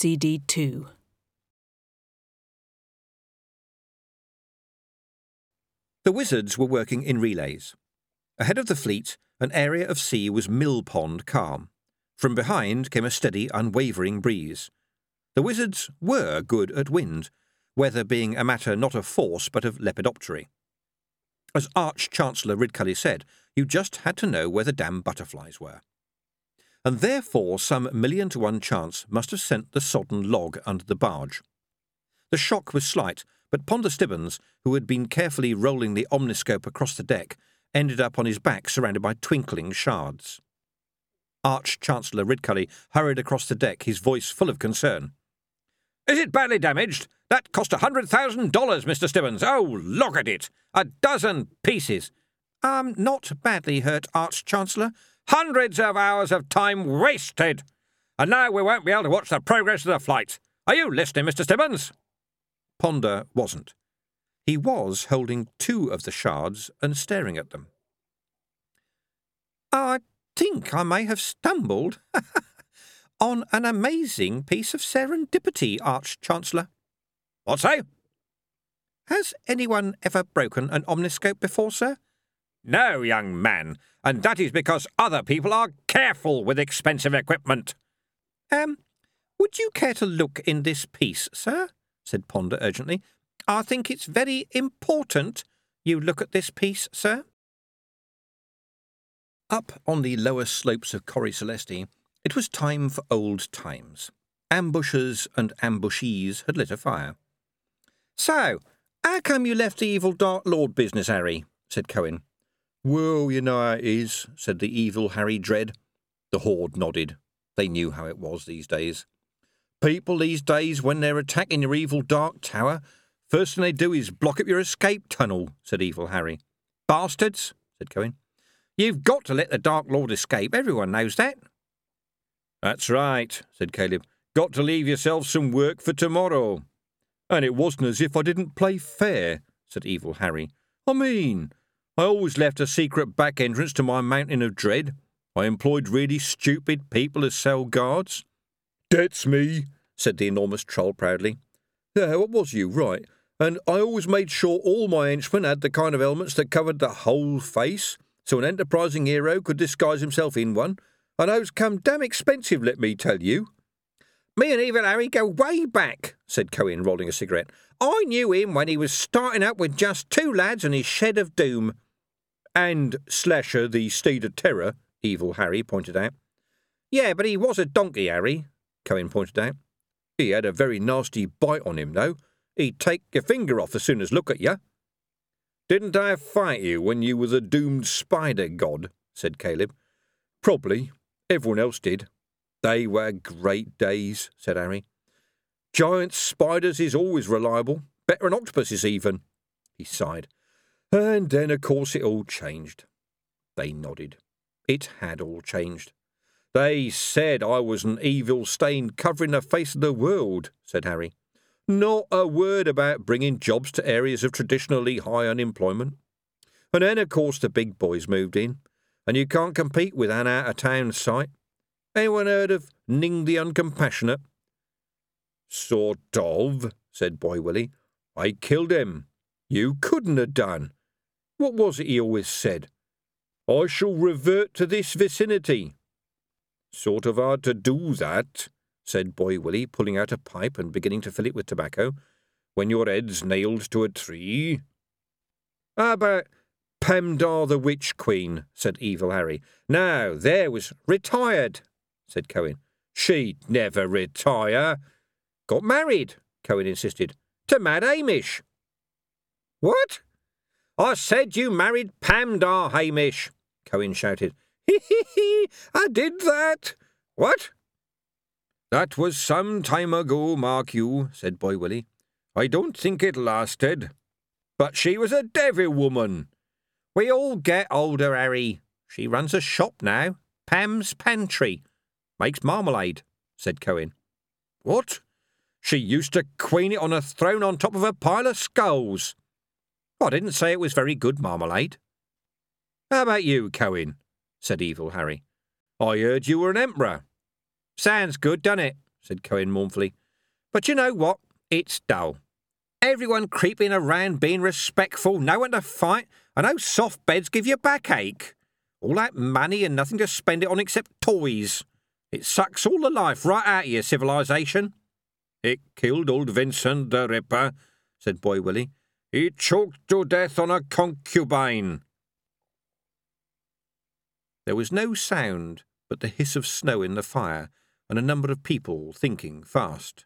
CD2. The wizards were working in relays. Ahead of the fleet, an area of sea was mill pond calm. From behind came a steady, unwavering breeze. The wizards were good at wind, weather being a matter not of force but of lepidoptery. As Arch-Chancellor Ridcully said, you just had to know where the damn butterflies were. And therefore some 1,000,000 to 1 chance must have sent the sodden log under the barge. The shock was slight, but Ponder Stibbons, who had been carefully rolling the omniscope across the deck, ended up on his back surrounded by twinkling shards. Arch-Chancellor Ridcully hurried across the deck, his voice full of concern. "Is it badly damaged? That cost $100,000, Mr. Stibbons. Oh, look at it! 12 pieces. Not badly hurt, Arch-Chancellor. Hundreds of hours of time wasted. And now we won't be able to watch the progress of the flight. Are you listening, Mr. Stibbons?" Ponder wasn't. He was holding 2 of the shards and staring at them. "I think I may have stumbled on an amazing piece of serendipity, Arch-Chancellor." "What say?" "Has anyone ever broken an omniscope before, sir?" "No, young man, and that is because other people are careful with expensive equipment." Would you care to look in this piece, sir?" said Ponder urgently. "I think it's very important you look at this piece, sir." Up on the lower slopes of Corrie Celesti, it was time for old times. Ambushers and ambushees had lit a fire. "So, how come you left the evil Dark Lord business, Harry?" said Cohen. "Well, you know how it is," said the evil Harry Dread. The horde nodded. They knew how it was these days. "People these days, when they're attacking your evil Dark Tower, first thing they do is block up your escape tunnel," said evil Harry. "Bastards," said Cohen. "You've got to let the Dark Lord escape. Everyone knows that." "That's right," said Caleb. "Got to leave yourself some work for tomorrow." "And it wasn't as if I didn't play fair," said evil Harry. "I mean, I always left a secret back entrance to my mountain of dread. I employed really stupid people as cell guards." "That's me," said the enormous troll proudly. "Yeah, what was you, right? And I always made sure all my henchmen had the kind of helmets that covered the whole face, so an enterprising hero could disguise himself in one. And those come damn expensive, let me tell you." "Me and evil Harry go way back," said Cohen, rolling a cigarette. "I knew him when he was starting up with just 2 lads and his shed of doom." "And Slasher, the steed of terror," evil Harry pointed out. "Yeah, but he was a donkey, Harry," Cohen pointed out. "He had a very nasty bite on him, though. He'd take your finger off as soon as look at you." "Didn't I fight you when you were the doomed spider god?" said Caleb. "Probably. Everyone else did." "They were great days," said Harry. "Giant spiders is always reliable, better than octopuses even." He sighed. "And then, of course, it all changed." They nodded. It had all changed. "They said I was an evil stain covering the face of the world," said Harry. "Not a word about bringing jobs to areas of traditionally high unemployment. And then, of course, the big boys moved in, and you can't compete with an out-of-town site. Anyone heard of Ning the Uncompassionate?" "Sort of," said Boy Willie. "I killed him. You couldn't have done. What was it he always said? 'I shall revert to this vicinity.'" "Sort of hard to do that," said Boy Willie, pulling out a pipe and beginning to fill it with tobacco, "when your head's nailed to a tree." "How about Pamdar the Witch Queen?" said evil Harry. "Now, there was retired," said Cohen. "She'd never retire." "Got married," Cohen insisted, "to Mad Hamish." "What?" "I said you married Pamdar, Hamish," Cohen shouted. "He, I did that." "What?" "That was some time ago, mark you," said Boy Willie. "I don't think it lasted. But she was a devil woman." "We all get older, Harry. She runs a shop now, Pam's Pantry. Makes marmalade," said Cohen. "What?" "She used to queen it on a throne on top of a pile of skulls." "I didn't say it was very good marmalade." "How about you, Cohen?" said evil Harry. "I heard you were an emperor." "Sounds good, doesn't it?" said Cohen mournfully. But you know what? It's dull. Everyone creeping around being respectful, no one to fight, and those soft beds give you backache. All that money and nothing to spend it on except toys. It sucks all the life right out of your civilization. It killed old Vincent the Ripper, said Boy Willie. He choked to death on a concubine. There was no sound but the hiss of snow in the fire and a number of people thinking fast.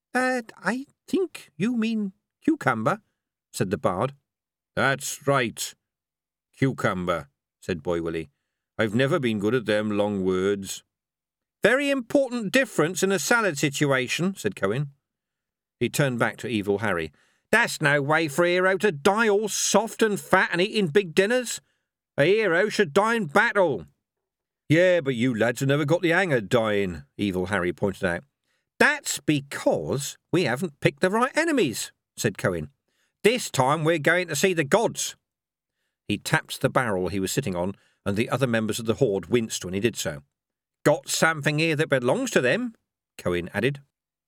I think you mean cucumber, said the bard. That's right. Cucumber, said Boy Willie. I've never been good at them long words. Very important difference in a salad situation, said Cohen. He turned back to Evil Harry. That's no way for a hero to die all soft and fat and eating big dinners. A hero should die in battle. Yeah, but you lads have never got the hang of dying, Evil Harry pointed out. That's because we haven't picked the right enemies, said Cohen. This time we're going to see the gods. He tapped the barrel he was sitting on, and the other members of the horde winced when he did so. Got something here that belongs to them, Cohen added.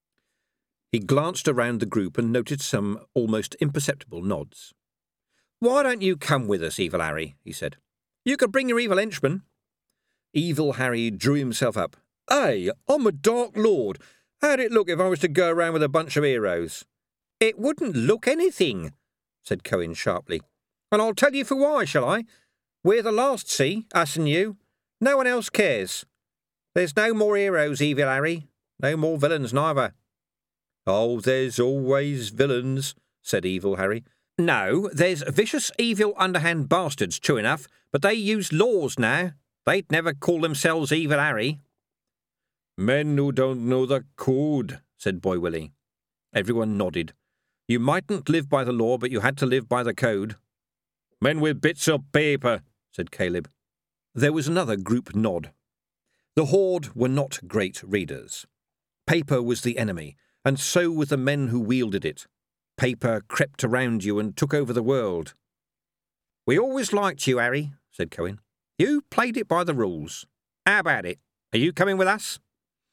He glanced around the group and noted some almost imperceptible nods. Why don't you come with us, Evil Harry, he said. You could bring your evil henchman. Evil Harry drew himself up. Hey, I'm a Dark Lord. How'd it look if I was to go around with a bunch of heroes? It wouldn't look anything, said Cohen sharply. And I'll tell you for why, shall I? We're the last, see, us and you. No one else cares. There's no more heroes, Evil Harry. No more villains neither. Oh, there's always villains, said Evil Harry. No, there's vicious, evil, underhand bastards, true enough, but they use laws now. They'd never call themselves Evil Harry. Men who don't know the code, said Boy Willie. Everyone nodded. You mightn't live by the law, but you had to live by the code. Men with bits of paper, said Caleb. There was another group nod. The horde were not great readers. Paper was the enemy, and so were the men who wielded it. Paper crept around you and took over the world. We always liked you, Harry, said Cohen. You played it by the rules. How about it? Are you coming with us?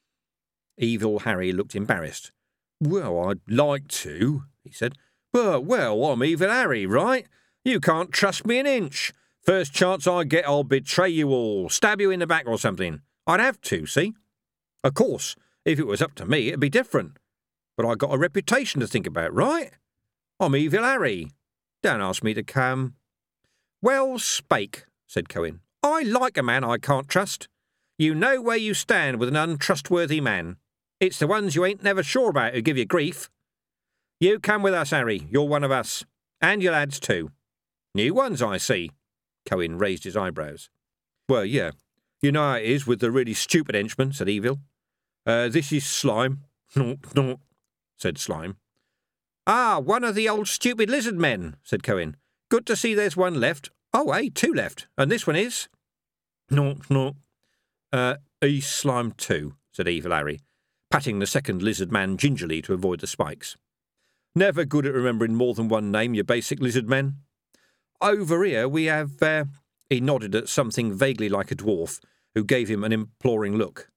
Evil Harry looked embarrassed. Well, I'd like to, he said. But, well, I'm Evil Harry, right? You can't trust me an inch. First chance I get, I'll betray you all, stab you in the back or something. I'd have to, see? Of course, if it was up to me, it'd be different. But I got a reputation to think about, right? I'm Evil Harry. Don't ask me to come. Well spake, said Cohen. I like a man I can't trust. You know where you stand with an untrustworthy man. It's the ones you ain't never sure about who give you grief. You come with us, Harry. You're one of us. And your lads too. New ones, I see. Cohen raised his eyebrows. Well, yeah. You know how it is with the really stupid henchmen, said Evil. This is Slime. No, said Slime. Ah, one of the old stupid lizard men, said Cohen. Good to see there's one left. Oh, hey, two left. And this one is? No. He's Slime too, said Evil Harry, patting the second lizard man gingerly to avoid the spikes. Never good at remembering more than one name, you basic lizard men. Over here we have, He nodded at something vaguely like a dwarf, who gave him an imploring look.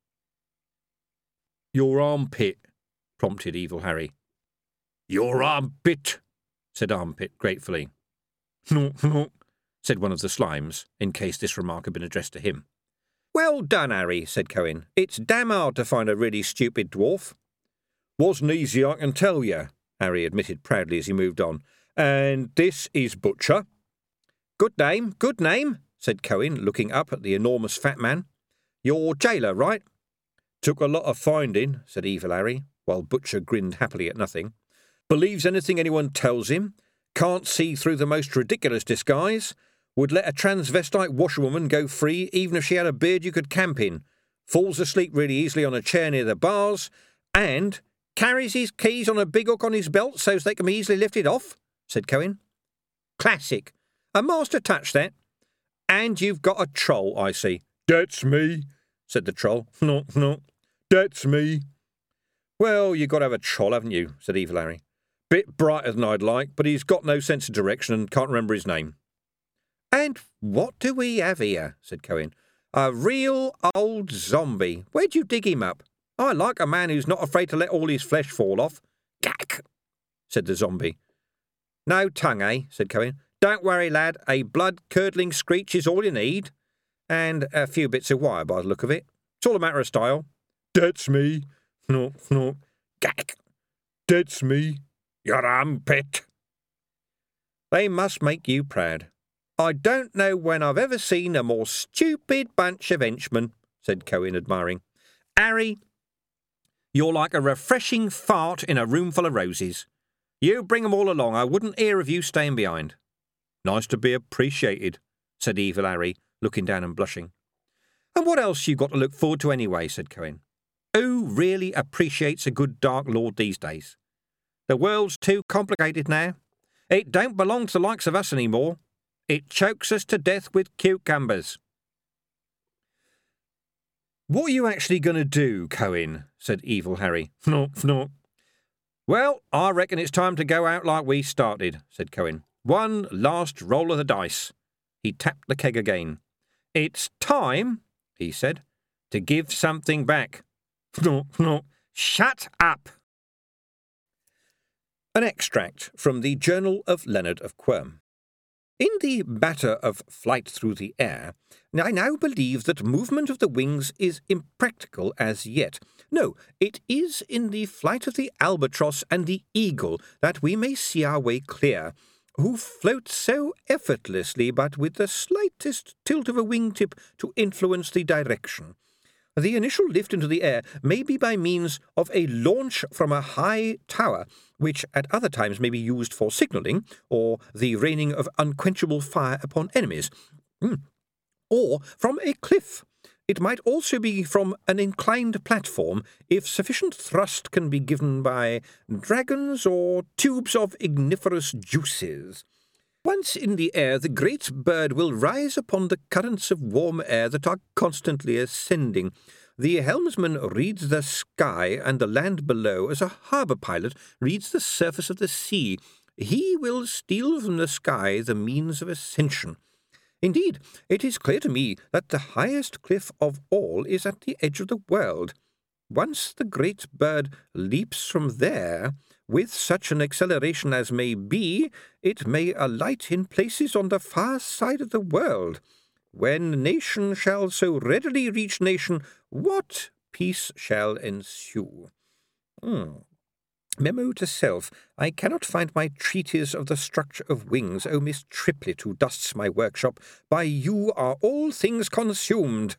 Your armpit, prompted Evil Harry. Your armpit, said Armpit gratefully. No, said one of the slimes, in case this remark had been addressed to him. Well done, Harry, said Cohen. It's damn hard to find a really stupid dwarf. Wasn't easy, I can tell you, Harry admitted proudly as he moved on. And this is Butcher. Good name, said Cohen, looking up at the enormous fat man. You're jailer, right? Took a lot of finding, said Evil Harry, while Butcher grinned happily at nothing. Believes anything anyone tells him. Can't see through the most ridiculous disguise. Would let a transvestite washerwoman go free even if she had a beard you could camp in. Falls asleep really easily on a chair near the bars. And carries his keys on a big hook on his belt so they can be easily lifted off, said Cohen. Classic. A master touch, that. And you've got a troll, I see. That's me, said the troll. No, that's me. Well, you've got to have a troll, haven't you, said Evil Harry. Bit brighter than I'd like, but he's got no sense of direction and can't remember his name. And what do we have here, said Cohen. A real old zombie. Where'd you dig him up? I like a man who's not afraid to let all his flesh fall off. Gack, said the zombie. No tongue, eh? Said Cohen. Don't worry, lad. A blood-curdling screech is all you need. And a few bits of wire by the look of it. It's all a matter of style. That's me. Snort, snort. Gack. That's me. Your armpit. They must make you proud. I don't know when I've ever seen a more stupid bunch of henchmen, said Cohen, admiring. Harry, you're like a refreshing fart in a room full of roses. You bring 'em all along. I wouldn't hear of you staying behind. Nice to be appreciated, said Evil Harry, looking down and blushing. And what else you got to look forward to anyway, said Cohen. Who really appreciates a good Dark Lord these days? The world's too complicated now. It don't belong to the likes of us any more. It chokes us to death with cucumbers. What are you actually going to do, Cohen? Said Evil Harry. Fnort, fnort. Well, I reckon it's time to go out like we started, said Cohen. One last roll of the dice. He tapped the keg again. It's time, he said, to give something back. Fnort, fnort. Shut up. An extract from the Journal of Leonard of Quirm. In the matter of flight through the air, I now believe that movement of the wings is impractical as yet. No, it is in the flight of the albatross and the eagle that we may see our way clear, who float so effortlessly but with the slightest tilt of a wingtip to influence the direction. The initial lift into the air may be by means of a launch from a high tower, which at other times may be used for signalling, or the raining of unquenchable fire upon enemies, or from a cliff. It might also be from an inclined platform, if sufficient thrust can be given by dragons or tubes of igniferous juices. Once in the air, the great bird will rise upon the currents of warm air that are constantly ascending. The helmsman reads the sky and the land below as a harbour pilot reads the surface of the sea. He will steal from the sky the means of ascension. Indeed, it is clear to me that the highest cliff of all is at the edge of the world. Once the great bird leaps from there, with such an acceleration as may be, it may alight in places on the far side of the world. When nation shall so readily reach nation, what peace shall ensue? Memo to self. I cannot find my treatise of the structure of wings, O Miss Triplet, who dusts my workshop. By you are all things consumed.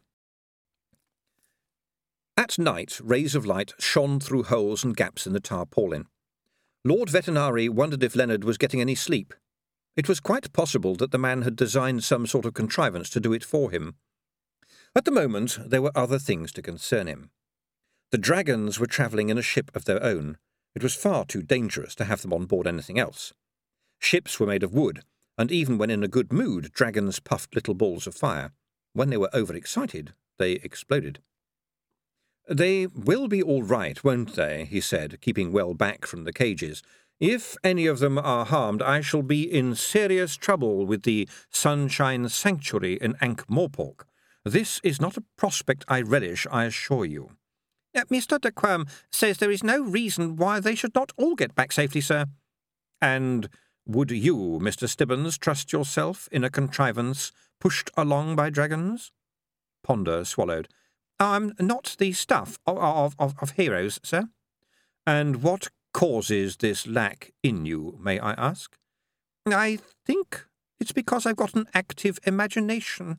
At night, rays of light shone through holes and gaps in the tarpaulin. Lord Vetinari wondered if Leonard was getting any sleep. It was quite possible that the man had designed some sort of contrivance to do it for him. At the moment, there were other things to concern him. The dragons were travelling in a ship of their own. It was far too dangerous to have them on board anything else. Ships were made of wood, and even when in a good mood, dragons puffed little balls of fire. When they were overexcited, they exploded. They will be all right, won't they? He said, keeping well back from the cages. If any of them are harmed, I shall be in serious trouble with the Sunshine Sanctuary in Ankh-Morpork. This is not a prospect I relish, I assure you. Mr. de Quirm says there is no reason why they should not all get back safely, sir. And would you, Mr. Stibbons, trust yourself in a contrivance pushed along by dragons? Ponder swallowed. I'm not the stuff of heroes, sir. And what causes this lack in you, may I ask? I think it's because I've got an active imagination.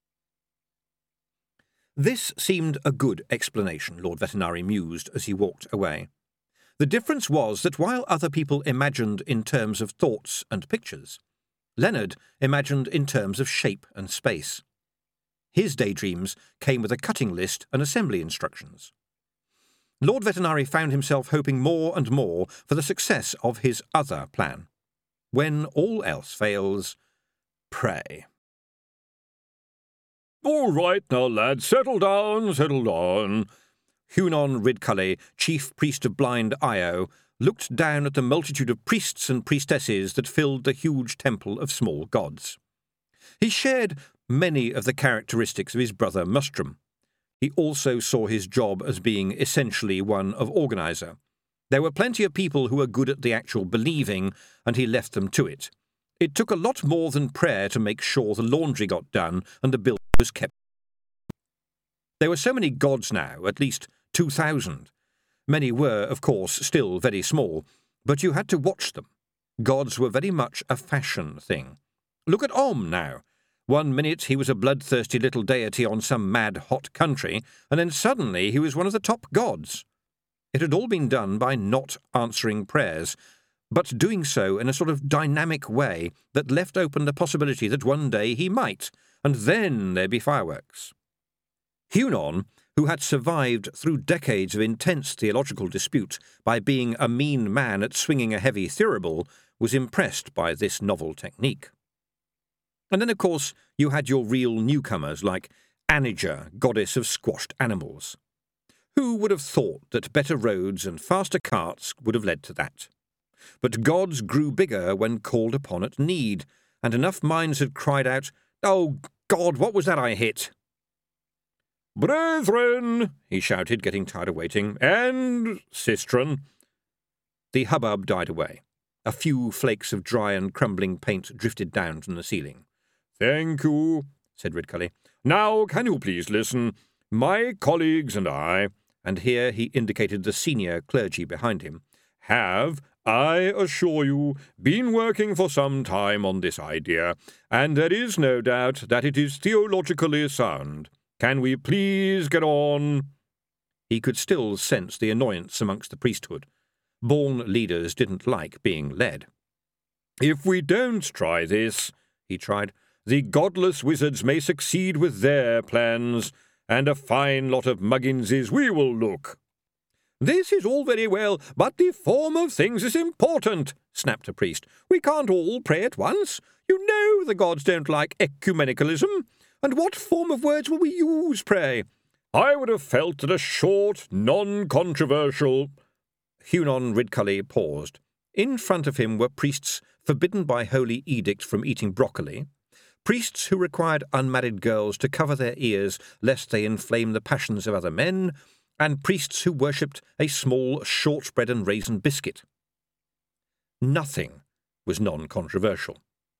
This seemed a good explanation, Lord Vetinari mused as he walked away. The difference was that while other people imagined in terms of thoughts and pictures, Leonard imagined in terms of shape and space. His daydreams came with a cutting list and assembly instructions. Lord Vetinari found himself hoping more and more for the success of his other plan. When all else fails, pray. All right now, lads, settle down. Hunon Ridcully, chief priest of blind Io, looked down at the multitude of priests and priestesses that filled the huge temple of small gods. He shared many of the characteristics of his brother Mustrum. He also saw his job as being essentially one of organiser. There were plenty of people who were good at the actual believing, and he left them to it. It took a lot more than prayer to make sure the laundry got done and the building was kept. There were so many gods now, at least 2,000. Many were, of course, still very small, but you had to watch them. Gods were very much a fashion thing. Look at Om now. One minute he was a bloodthirsty little deity on some mad hot country, and then suddenly he was one of the top gods. It had all been done by not answering prayers, but doing so in a sort of dynamic way that left open the possibility that one day he might, and then there'd be fireworks. Hunon, who had survived through decades of intense theological dispute by being a mean man at swinging a heavy thurible, was impressed by this novel technique. And then, of course, you had your real newcomers like Anija, goddess of squashed animals. Who would have thought that better roads and faster carts would have led to that? But gods grew bigger when called upon at need, and enough minds had cried out, "Oh, God, what was that I hit?" "Brethren," he shouted, getting tired of waiting, "and sistren." The hubbub died away. A few flakes of dry and crumbling paint drifted down from the ceiling. "Thank you," said Ridcully. "Now, can you please listen? My colleagues and I," and here he indicated the senior clergy behind him, "have, I assure you, been working for some time on this idea, and there is no doubt that it is theologically sound. Can we please get on?" He could still sense the annoyance amongst the priesthood. Born leaders didn't like being led. "If we don't try this," he tried, "the godless wizards may succeed with their plans, and a fine lot of Mugginses we will look." "This is all very well, but the form of things is important," snapped a priest. "We can't all pray at once. You know the gods don't like ecumenicalism. And what form of words will we use, pray?" "I would have felt that a short, non-controversial—" Hunon Ridcully paused. In front of him were priests forbidden by holy edict from eating broccoli, priests who required unmarried girls to cover their ears lest they inflame the passions of other men, and priests who worshipped a small shortbread and raisin biscuit. Nothing was non-controversial.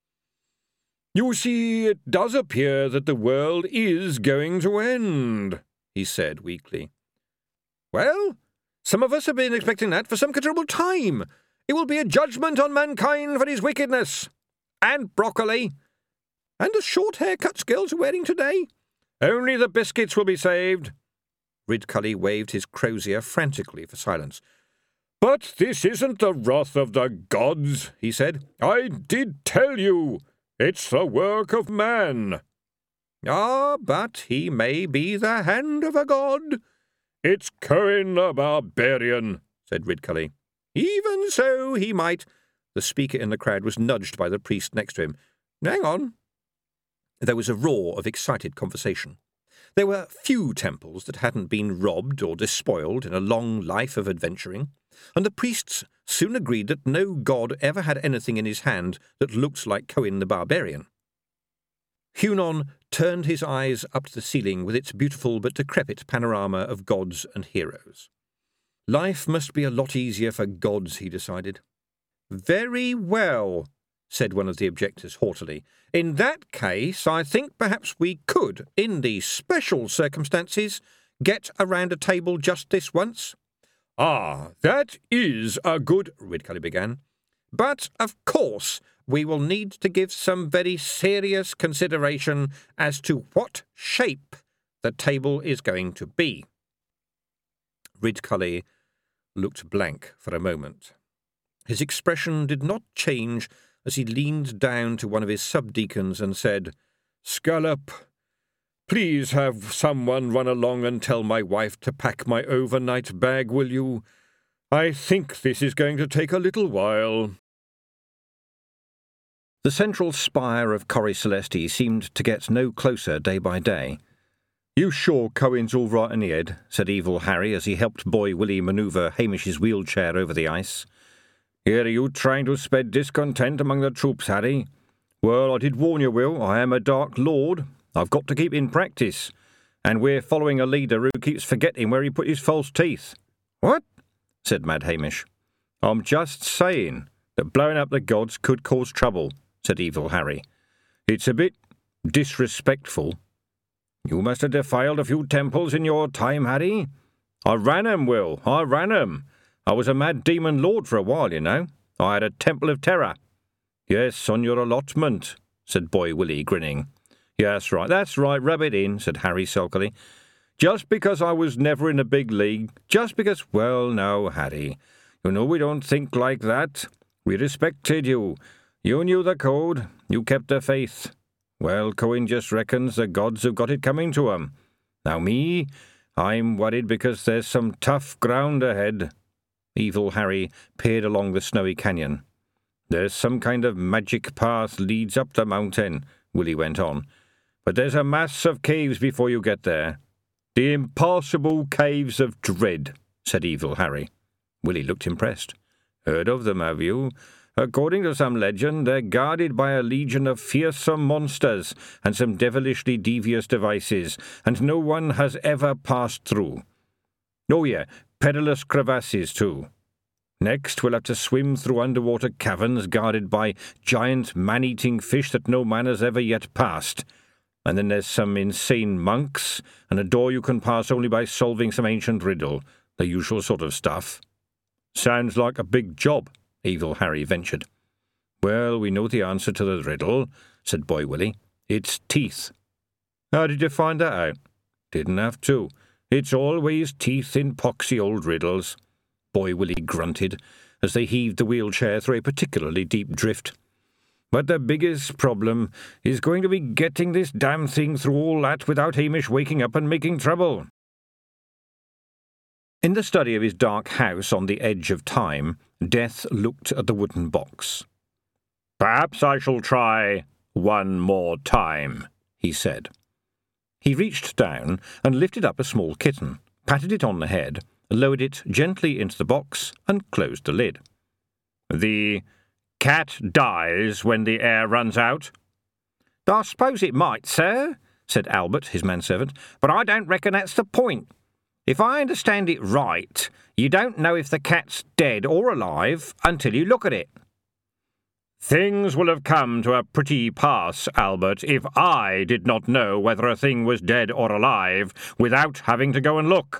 "You see, it does appear that the world is going to end," he said weakly. "Well, some of us have been expecting that for some considerable time. It will be a judgment on mankind for his wickedness. And broccoli. And the short haircuts girls are wearing today. Only the biscuits will be saved." Ridcully waved his crozier frantically for silence. "But this isn't the wrath of the gods," he said. "I did tell you. It's the work of man." "Ah, but he may be the hand of a god." "It's Cohen the barbarian," said Ridcully. "Even so he might." The speaker in the crowd was nudged by the priest next to him. "Hang on." There was a roar of excited conversation. There were few temples that hadn't been robbed or despoiled in a long life of adventuring, and the priests soon agreed that no god ever had anything in his hand that looked like Cohen the Barbarian. Hunon turned his eyes up to the ceiling with its beautiful but decrepit panorama of gods and heroes. Life must be a lot easier for gods, he decided. "Very well," said one of the objectors haughtily. "In that case, I think perhaps we could, in these special circumstances, get around a table just this once." "Ah, that is a good—" Ridcully began. "But, of course, we will need to give some very serious consideration as to what shape the table is going to be." Ridcully looked blank for a moment. His expression did not change as he leaned down to one of his subdeacons and said, "Scallop, please have someone run along and tell my wife to pack my overnight bag, will you? I think this is going to take a little while." The central spire of Corrie Celesti seemed to get no closer day by day. "You sure Cohen's all right in the head?" said Evil Harry as he helped Boy Willie manoeuvre Hamish's wheelchair over the ice. "Here are you trying to spread discontent among the troops, Harry? Well, I did warn you, Will. I am a Dark Lord. I've got to keep in practice. And we're following a leader who keeps forgetting where he put his false teeth." "What?" said Mad Hamish. "I'm just saying that blowing up the gods could cause trouble," said Evil Harry. "It's a bit disrespectful. You must have defiled a few temples in your time, Harry." "I ran 'em, Will, I ran 'em. I was a mad demon lord for a while, you know. I had a temple of terror." "Yes, on your allotment," said Boy Willie, grinning. "Yeah, that's right, rub it in," said Harry sulkily. "Just because I was never in a big league, just because—" "Well, no, Harry, you know we don't think like that. We respected you. You knew the code. You kept the faith. Well, Cohen just reckons the gods have got it coming to 'em. Now me, I'm worried because there's some tough ground ahead." Evil Harry peered along the snowy canyon. "There's some kind of magic path leads up the mountain," Willie went on. "But there's a mass of caves before you get there." "The impassable caves of dread," said Evil Harry. Willie looked impressed. "Heard of them, have you? According to some legend, they're guarded by a legion of fearsome monsters and some devilishly devious devices, and no one has ever passed through. Oh yeah, perilous crevasses too. Next, we'll have to swim through underwater caverns guarded by giant man-eating fish that no man has ever yet passed. And then there's some insane monks, and a door you can pass only by solving some ancient riddle. The usual sort of stuff." "Sounds like a big job," Evil Harry ventured. "Well, we know the answer to the riddle," said Boy Willie. "It's teeth." "How did you find that out?" "Didn't have to. It's always teeth in poxy old riddles." Boy Willie grunted as they heaved the wheelchair through a particularly deep drift. "But the biggest problem is going to be getting this damn thing through all that without Hamish waking up and making trouble." In the study of his dark house on the edge of time, Death looked at the wooden box. "Perhaps I shall try one more time," he said. He reached down and lifted up a small kitten, patted it on the head, lowered it gently into the box, and closed the lid. "The cat dies when the air runs out?" "I suppose it might, sir," said Albert, his manservant, "but I don't reckon that's the point. If I understand it right, you don't know if the cat's dead or alive until you look at it." "Things will have come to a pretty pass, Albert, if I did not know whether a thing was dead or alive without having to go and look."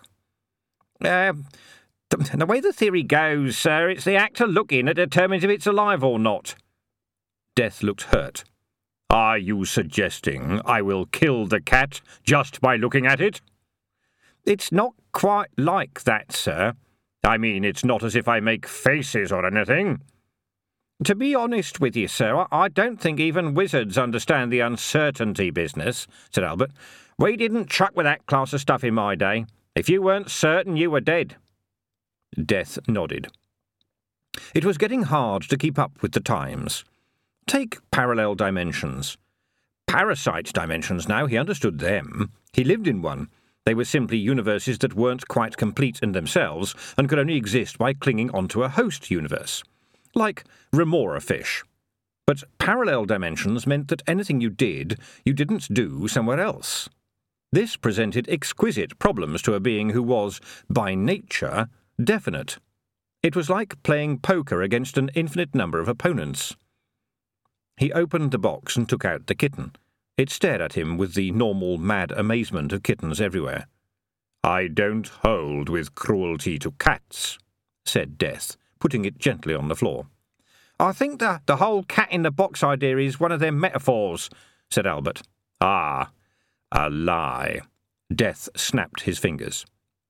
The way the theory goes, sir, it's the actor looking that determines if it's alive or not." Death looked hurt. "Are you suggesting I will kill the cat just by looking at it?" "It's not quite like that, sir. I mean, it's not as if I make faces or anything." "To be honest with you, sir, I don't think even wizards understand the uncertainty business," said Albert. "We didn't truck with that class of stuff in my day. If you weren't certain, you were dead." Death nodded. It was getting hard to keep up with the times. Take parallel dimensions. Parasite dimensions now, he understood them. He lived in one. They were simply universes that weren't quite complete in themselves and could only exist by clinging onto a host universe. Like remora fish. But parallel dimensions meant that anything you did, you didn't do somewhere else. This presented exquisite problems to a being who was, by nature, definite. It was like playing poker against an infinite number of opponents. He opened the box and took out the kitten. It stared at him with the normal mad amazement of kittens everywhere. "I don't hold with cruelty to cats," said Death, putting it gently on the floor. "I think the whole cat-in-the-box idea is one of them metaphors," said Albert. "Ah, a lie." Death snapped his fingers.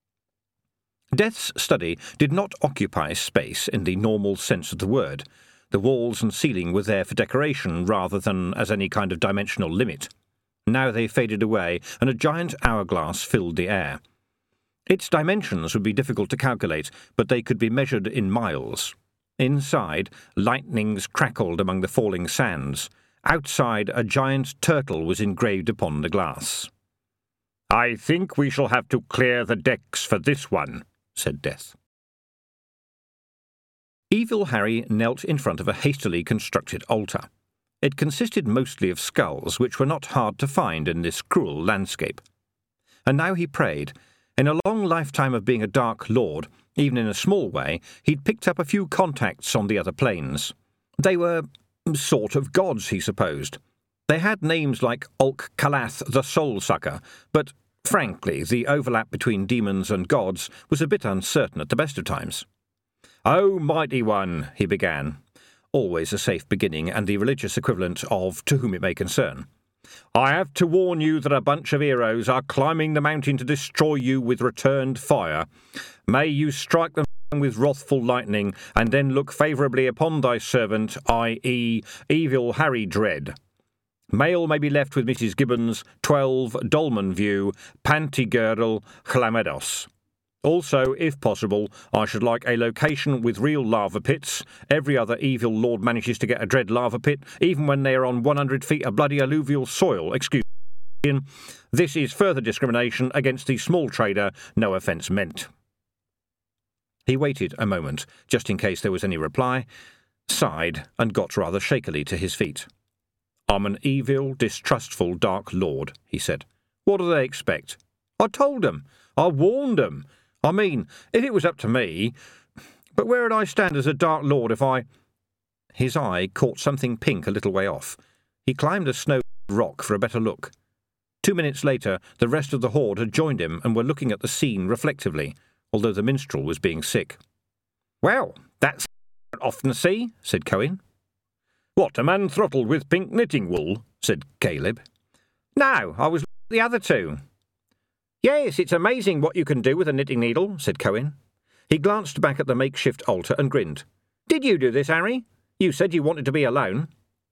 Death's study did not occupy space in the normal sense of the word. The walls and ceiling were there for decoration rather than as any kind of dimensional limit. Now they faded away, and a giant hourglass filled the air. Its dimensions would be difficult to calculate, but they could be measured in miles. Inside, lightnings crackled among the falling sands. Outside, a giant turtle was engraved upon the glass. "I think we shall have to clear the decks for this one," said Death. Evil Harry knelt in front of a hastily constructed altar. It consisted mostly of skulls, which were not hard to find in this cruel landscape. and now he prayed. In a long lifetime of being a Dark Lord, even in a small way, he'd picked up a few contacts on the other planes. They were sort of gods, he supposed. They had names like Ulk Kalath the Soul Sucker, but frankly, the overlap between demons and gods was a bit uncertain at the best of times. "O Mighty One," he began, always a safe beginning and the religious equivalent of "to whom it may concern." "I have to warn you that a bunch of heroes are climbing the mountain to destroy you with returned fire. May you strike them with wrathful lightning, and then look favourably upon thy servant, i.e. Evil Harry Dread. Mail may be left with Mrs. Gibbons, 12 Dolman View, Pantygirdle, Chlamedos. Also, if possible, I should like a location with real lava pits. Every other evil lord manages to get a dread lava pit, even when they are on 100 feet of bloody alluvial soil. Excuse me. This is further discrimination against the small trader, no offence meant." He waited a moment, just in case there was any reply, sighed, and got rather shakily to his feet. "I'm an evil, distrustful Dark Lord," he said. "What do they expect? I told them. I warned them. I mean, if it was up to me. But where'd I stand as a Dark Lord if I—" His eye caught something pink a little way off. He climbed a snow rock for a better look. 2 minutes later, the rest of the horde had joined him and were looking at the scene reflectively, although the minstrel was being sick. "Well, that's often see," said Cohen. "What, a man throttled with pink knitting wool?" said Caleb. "No, I was looking at the other two." "Yes, it's amazing what you can do with a knitting needle," said Cohen. He glanced back at the makeshift altar and grinned. "Did you do this, Harry? You said you wanted to be alone."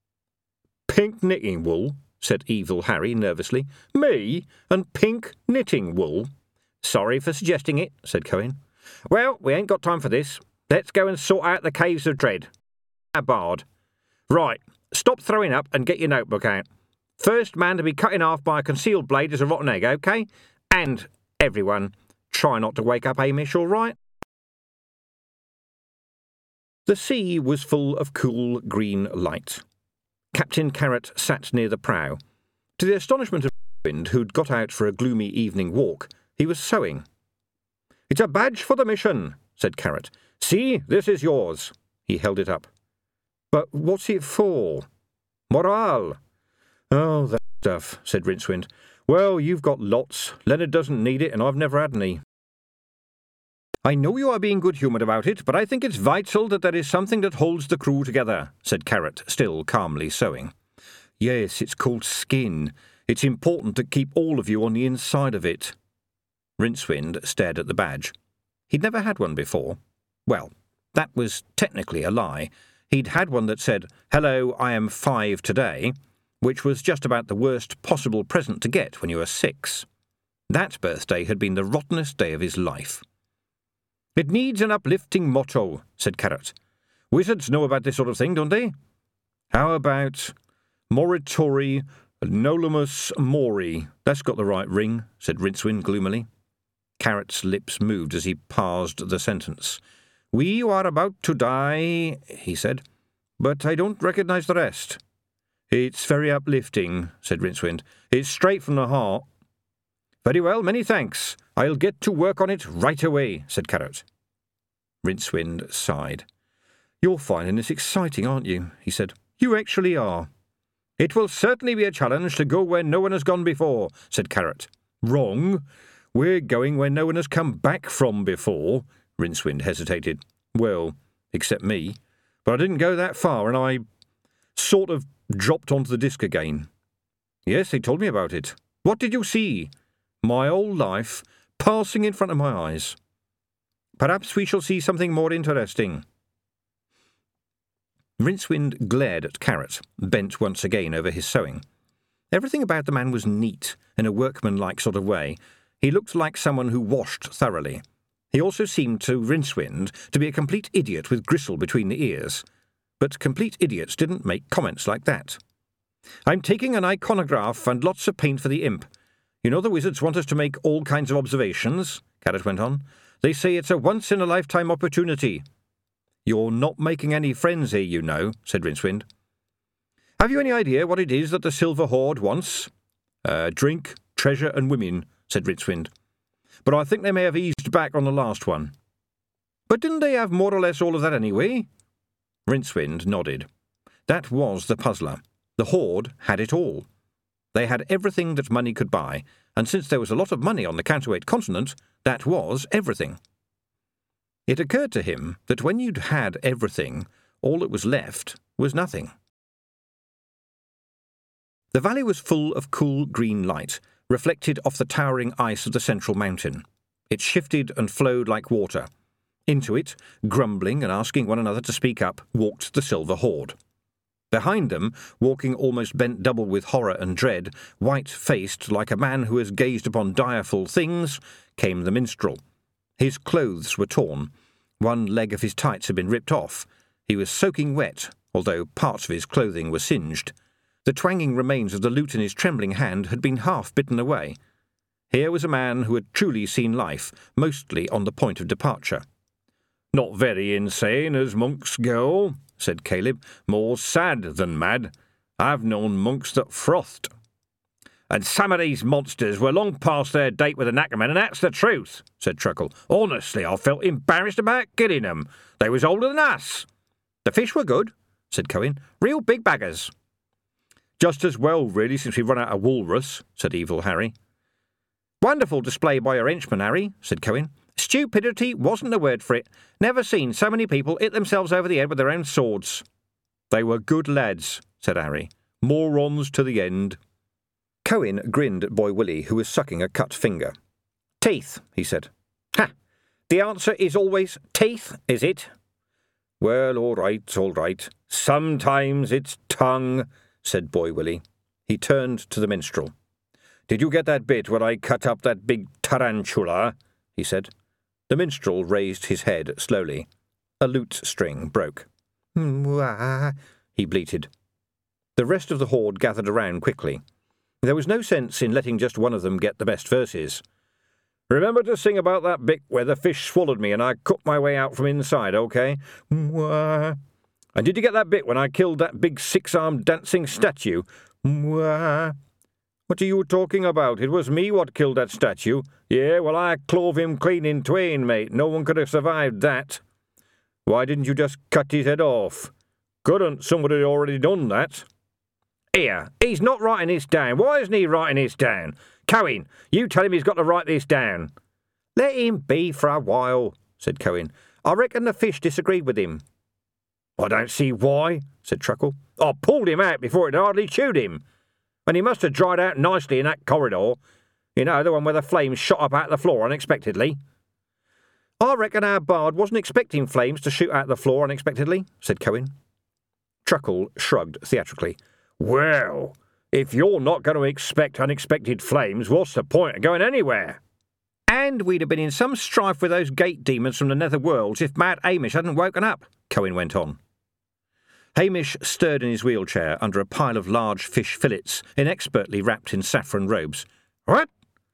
"Pink knitting wool?" said Evil Harry nervously. "Me? And pink knitting wool?" "Sorry for suggesting it," said Cohen. "Well, we ain't got time for this. Let's go and sort out the Caves of Dread. A bard. Right, stop throwing up and get your notebook out. First man to be cut in half by a concealed blade is a rotten egg, OK? And, everyone, try not to wake up Hamish, all right?" The sea was full of cool green light. Captain Carrot sat near the prow. To the astonishment of Wind, who'd got out for a gloomy evening walk, he was sewing. "It's a badge for the mission," said Carrot. "See, this is yours." He held it up. "But what's it for?" "Morale." "Oh, that stuff," said Rincewind. "Well, you've got lots. Leonard doesn't need it, and I've never had any." "I know you are being good-humoured about it, but I think it's vital that there is something that holds the crew together," said Carrot, still calmly sewing. "Yes, it's called skin. It's important to keep all of you on the inside of it." Rincewind stared at the badge. He'd never had one before. Well, that was technically a lie. He'd had one that said, "Hello, I am 5 today," which was just about the worst possible present to get when you were 6. That birthday had been the rottenest day of his life. "It needs an uplifting motto," said Carrot. "Wizards know about this sort of thing, don't they?" "How about Moritori Nolumus Mori? That's got the right ring," said Rincewind gloomily. Carrot's lips moved as he parsed the sentence. "We are about to die," he said, "but I don't recognise the rest." "It's very uplifting," said Rincewind. "It's straight from the heart." "Very well, many thanks. I'll get to work on it right away," said Carrot. Rincewind sighed. "You're finding this exciting, aren't you?" he said. "You actually are." "It will certainly be a challenge to go where no one has gone before," said Carrot. "Wrong. We're going where no one has come back from before." Rincewind hesitated. "Well, except me. But I didn't go that far, and I sort of dropped onto the disc again." "Yes, they told me about it. What did you see?" "My whole life passing in front of my eyes." "Perhaps we shall see something more interesting." Rincewind glared at Carrot, bent once again over his sewing. Everything about the man was neat, in a workmanlike sort of way. He looked like someone who washed thoroughly. He also seemed to Rincewind to be a complete idiot with gristle between the ears. But complete idiots didn't make comments like that. "I'm taking an iconograph and lots of paint for the imp. You know the wizards want us to make all kinds of observations," Carrot went on. "They say it's a once-in-a-lifetime opportunity." "You're not making any friends here, you know," said Rincewind. "Have you any idea what it is that the Silver Horde wants?" Drink, treasure and women," said Rincewind. "But I think they may have eased back on the last one." "But didn't they have more or less all of that anyway?" Rincewind nodded. That was the puzzler. The Horde had it all. They had everything that money could buy, and since there was a lot of money on the counterweight continent, that was everything. It occurred to him that when you'd had everything, all that was left was nothing. The valley was full of cool green light, reflected off the towering ice of the central mountain. It shifted and flowed like water. Into it, grumbling and asking one another to speak up, walked the Silver Horde. Behind them, walking almost bent double with horror and dread, white-faced like a man who has gazed upon direful things, came the minstrel. His clothes were torn. One leg of his tights had been ripped off. He was soaking wet, although parts of his clothing were singed. The twanging remains of the lute in his trembling hand had been half bitten away. Here was a man who had truly seen life, mostly on the point of departure. "Not very insane, as monks go," said Caleb. "More sad than mad. I've known monks that frothed." "And some of these monsters were long past their date with the knackermen, and that's the truth," said Truckle. "Honestly, I felt embarrassed about killing them. They was older than us." "The fish were good," said Cohen. "Real big baggers." "Just as well, really, since we've run out of walrus," said Evil Harry. "Wonderful display by your henchman, Harry," said Cohen. "Stupidity wasn't the word for it. Never seen so many people hit themselves over the head with their own swords." "They were good lads," said Harry. "Morons to the end." Cohen grinned at Boy Willie, who was sucking a cut finger. "Teeth," he said. "Ha! The answer is always teeth, is it?" "Well, all right, all right. Sometimes it's tongue," said Boy Willie. He turned to the minstrel. "Did you get that bit where I cut up that big tarantula?" he said. The minstrel raised his head slowly. A lute string broke. "Mwah," he bleated. The rest of the Horde gathered around quickly. There was no sense in letting just one of them get the best verses. "Remember to sing about that bit where the fish swallowed me and I cut my way out from inside, okay? Mwah. And did you get that bit when I killed that big six-armed dancing statue? Mwah. What are you talking about? It was me what killed that statue. Yeah, well, I clove him clean in twain, mate. No one could have survived that." "Why didn't you just cut his head off?" "Couldn't. Somebody had already done that." "Here, he's not writing this down. Why isn't he writing this down? Cohen, you tell him he's got to write this down." "Let him be for a while," said Cohen. "I reckon the fish disagreed with him." "I don't see why," said Truckle. "I pulled him out before it hardly chewed him. And he must have dried out nicely in that corridor. You know, the one where the flames shot up out the floor unexpectedly." "I reckon our bard wasn't expecting flames to shoot out the floor unexpectedly," said Cohen. Truckle shrugged theatrically. "Well, if you're not going to expect unexpected flames, what's the point of going anywhere?" "And we'd have been in some strife with those gate demons from the nether worlds if Mad Hamish hadn't woken up," Cohen went on. Hamish stirred in his wheelchair under a pile of large fish fillets, inexpertly wrapped in saffron robes. "What?"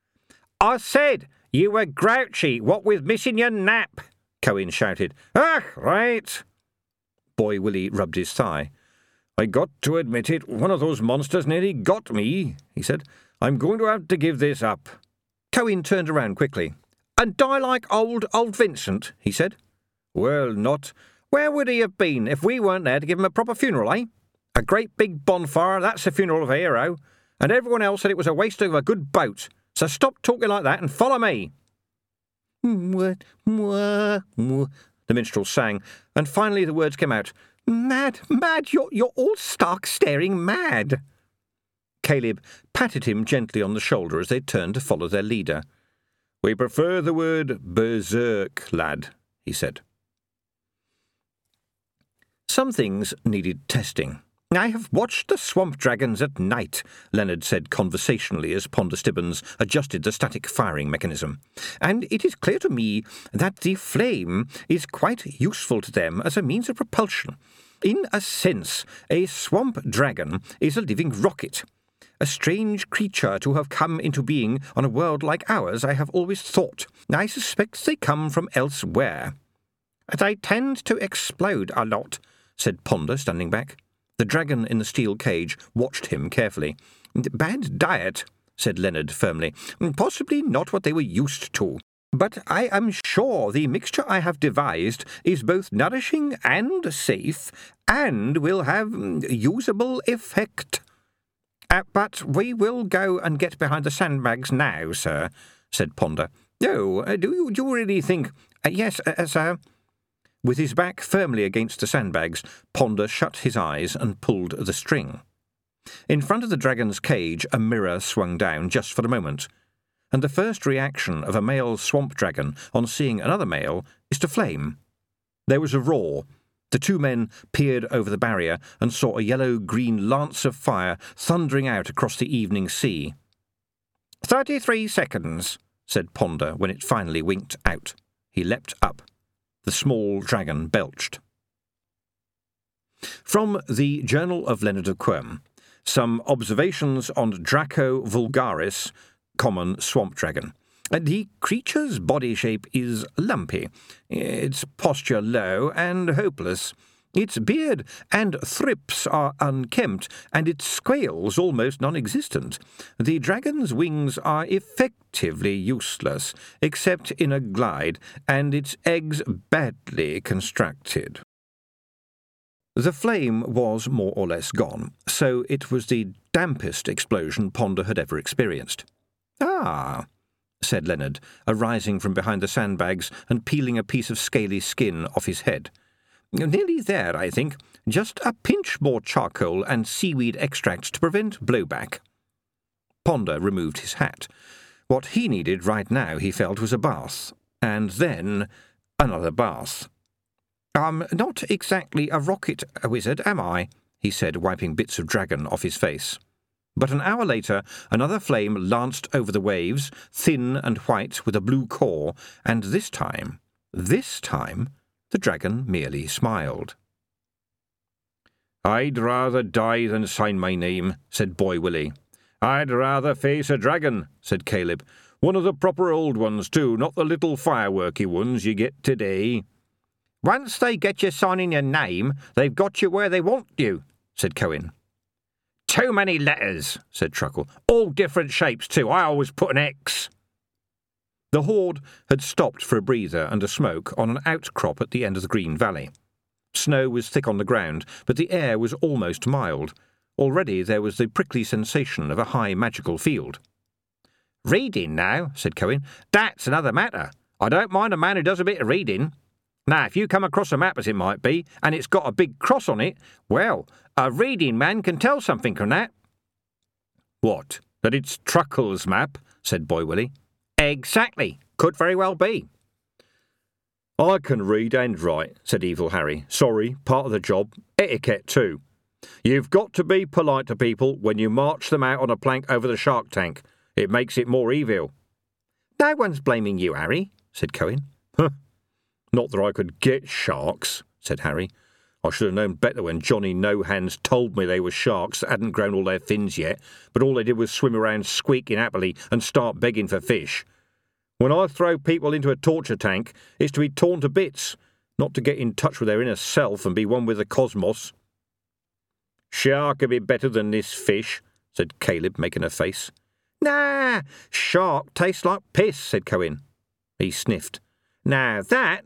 "I said you were grouchy, what with missing your nap," Cohen shouted. "Ah, right." Boy Willie rubbed his thigh. "I got to admit it, one of those monsters nearly got me," he said. "I'm going to have to give this up." Cohen turned around quickly. "And die like old Vincent," he said. "Well, not. Where would he have been if we weren't there to give him a proper funeral, eh? A great big bonfire, that's the funeral of a hero. And everyone else said it was a waste of a good boat. So stop talking like that and follow me." "Mwah, mwah, mwah," the minstrel sang, and finally the words came out. "Mad, mad, you're all stark staring mad." Caleb patted him gently on the shoulder as they turned to follow their leader. "We prefer the word berserk, lad," he said. Some things needed testing. "I have watched the swamp dragons at night," Leonard said conversationally as Ponder Stibbons adjusted the static firing mechanism, "and it is clear to me that the flame is quite useful to them as a means of propulsion. In a sense, a swamp dragon is a living rocket. A strange creature to have come into being on a world like ours, I have always thought. I suspect they come from elsewhere." "They tend to explode a lot," said Ponder, standing back. The dragon in the steel cage watched him carefully. "Bad diet," said Leonard firmly. "Possibly not what they were used to. But I am sure the mixture I have devised is both nourishing and safe, and will have usable effect." But we will go and get behind the sandbags now, sir," said Ponder. "Oh, do you really think—" "Yes, sir." With his back firmly against the sandbags, Ponder shut his eyes and pulled the string. In front of the dragon's cage, a mirror swung down just for a moment, and the first reaction of a male swamp dragon on seeing another male is to flame. There was a roar. The two men peered over the barrier and saw a yellow-green lance of fire thundering out across the evening sea. 33 seconds, said Ponder when it finally winked out. He leapt up. The small dragon belched. From the Journal of Leonard of Quirm, some observations on Draco vulgaris, common swamp dragon. The creature's body shape is lumpy, its posture low and hopeless. Its beard and thrips are unkempt, and its scales almost non-existent. The dragon's wings are effectively useless, except in a glide, and its eggs badly constructed. The flame was more or less gone, so it was the dampest explosion Ponder had ever experienced. "Ah," said Leonard, arising from behind the sandbags and peeling a piece of scaly skin off his head. "Nearly there, I think. Just a pinch more charcoal and seaweed extract to prevent blowback." Ponder removed his hat. What he needed right now, he felt, was a bath, and then another bath. "I'm not exactly a rocket wizard, am I?" he said, wiping bits of dragon off his face. But an hour later, another flame lanced over the waves, thin and white with a blue core, and this time, the dragon merely smiled. "I'd rather die than sign my name," said Boy Willie. "I'd rather face a dragon," said Caleb. "One of the proper old ones, too, not the little fireworky ones you get today." "Once they get you signing your name, they've got you where they want you," said Cohen. "Too many letters," said Truckle. "All different shapes, too. I always put an X." The horde had stopped for a breather and a smoke on an outcrop at the end of the Green Valley. Snow was thick on the ground, but the air was almost mild. Already there was the prickly sensation of a high magical field. "Reading now," said Cohen. "That's another matter. I don't mind a man who does a bit of reading. Now, if you come across a map, as it might be, and it's got a big cross on it, well, a reading man can tell something from that." "What, that it's Truckle's map?" said Boy Willie. "Exactly. Could very well be." "I can read and write," said Evil Harry. "Sorry, part of the job. Etiquette, too. You've got to be polite to people when you march them out on a plank over the shark tank. It makes it more evil." "No one's blaming you, Harry," said Cohen. "Huh. Not that I could get sharks," said Harry. "I should have known better when Johnny No-Hands told me they were sharks that hadn't grown all their fins yet, but all they did was swim around squeaking happily and start begging for fish. When I throw people into a torture tank, it's to be torn to bits, not to get in touch with their inner self and be one with the cosmos." "Shark would be better than this fish," said Caleb, making a face. "Nah, shark tastes like piss," said Cohen. He sniffed. Now that,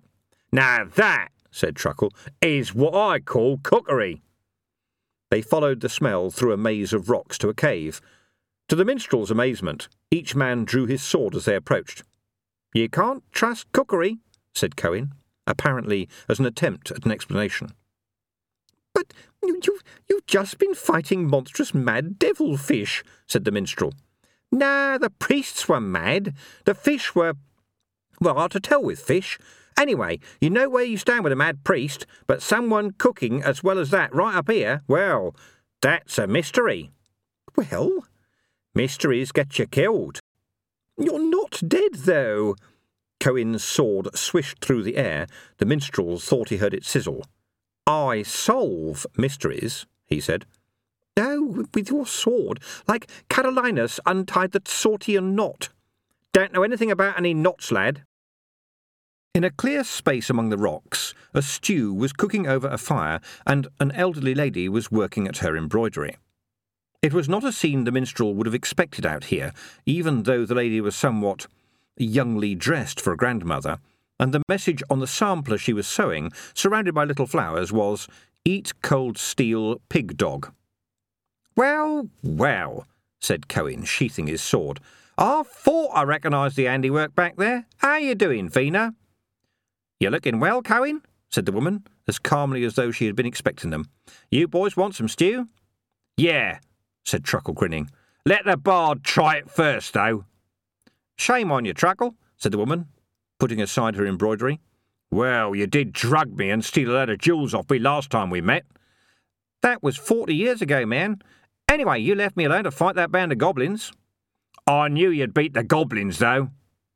said Truckle, is what I call cookery." They followed the smell through a maze of rocks to a cave. To the minstrel's amazement, each man drew his sword as they approached. "You can't trust cookery," said Cohen, apparently as an attempt at an explanation. "But you've just been fighting monstrous mad devilfish," said the minstrel. "No, the priests were mad. The fish were, well, hard to tell with fish. Anyway, you know where you stand with a mad priest, but someone cooking as well as that right up here, well, that's a mystery." "Well?" "Mysteries get you killed." "You're not dead, though." Cohen's sword swished through the air. The minstrel thought he heard it sizzle. "I solve mysteries," he said. "Oh, with your sword, like Carolinus untied the Sortian knot." "Don't know anything about any knots, lad." In a clear space among the rocks, a stew was cooking over a fire, and an elderly lady was working at her embroidery. It was not a scene the minstrel would have expected out here, even though the lady was somewhat youngly dressed for a grandmother, and the message on the sampler she was sewing, surrounded by little flowers, was, "Eat cold steel, pig dog." "Well, well," said Cohen, sheathing his sword. "I thought I recognised the handiwork back there. How you doing, Vina?" "You're looking well, Cohen," said the woman, as calmly as though she had been expecting them. "You boys want some stew?" "Yeah," said Truckle, grinning. "Let the bard try it first, though." "Shame on you, Truckle," said the woman, putting aside her embroidery. "Well, you did drug me and steal a load of jewels off me last time we met." "That was 40 years ago, man. Anyway, you left me alone to fight that band of goblins." "I knew you'd beat the goblins, though."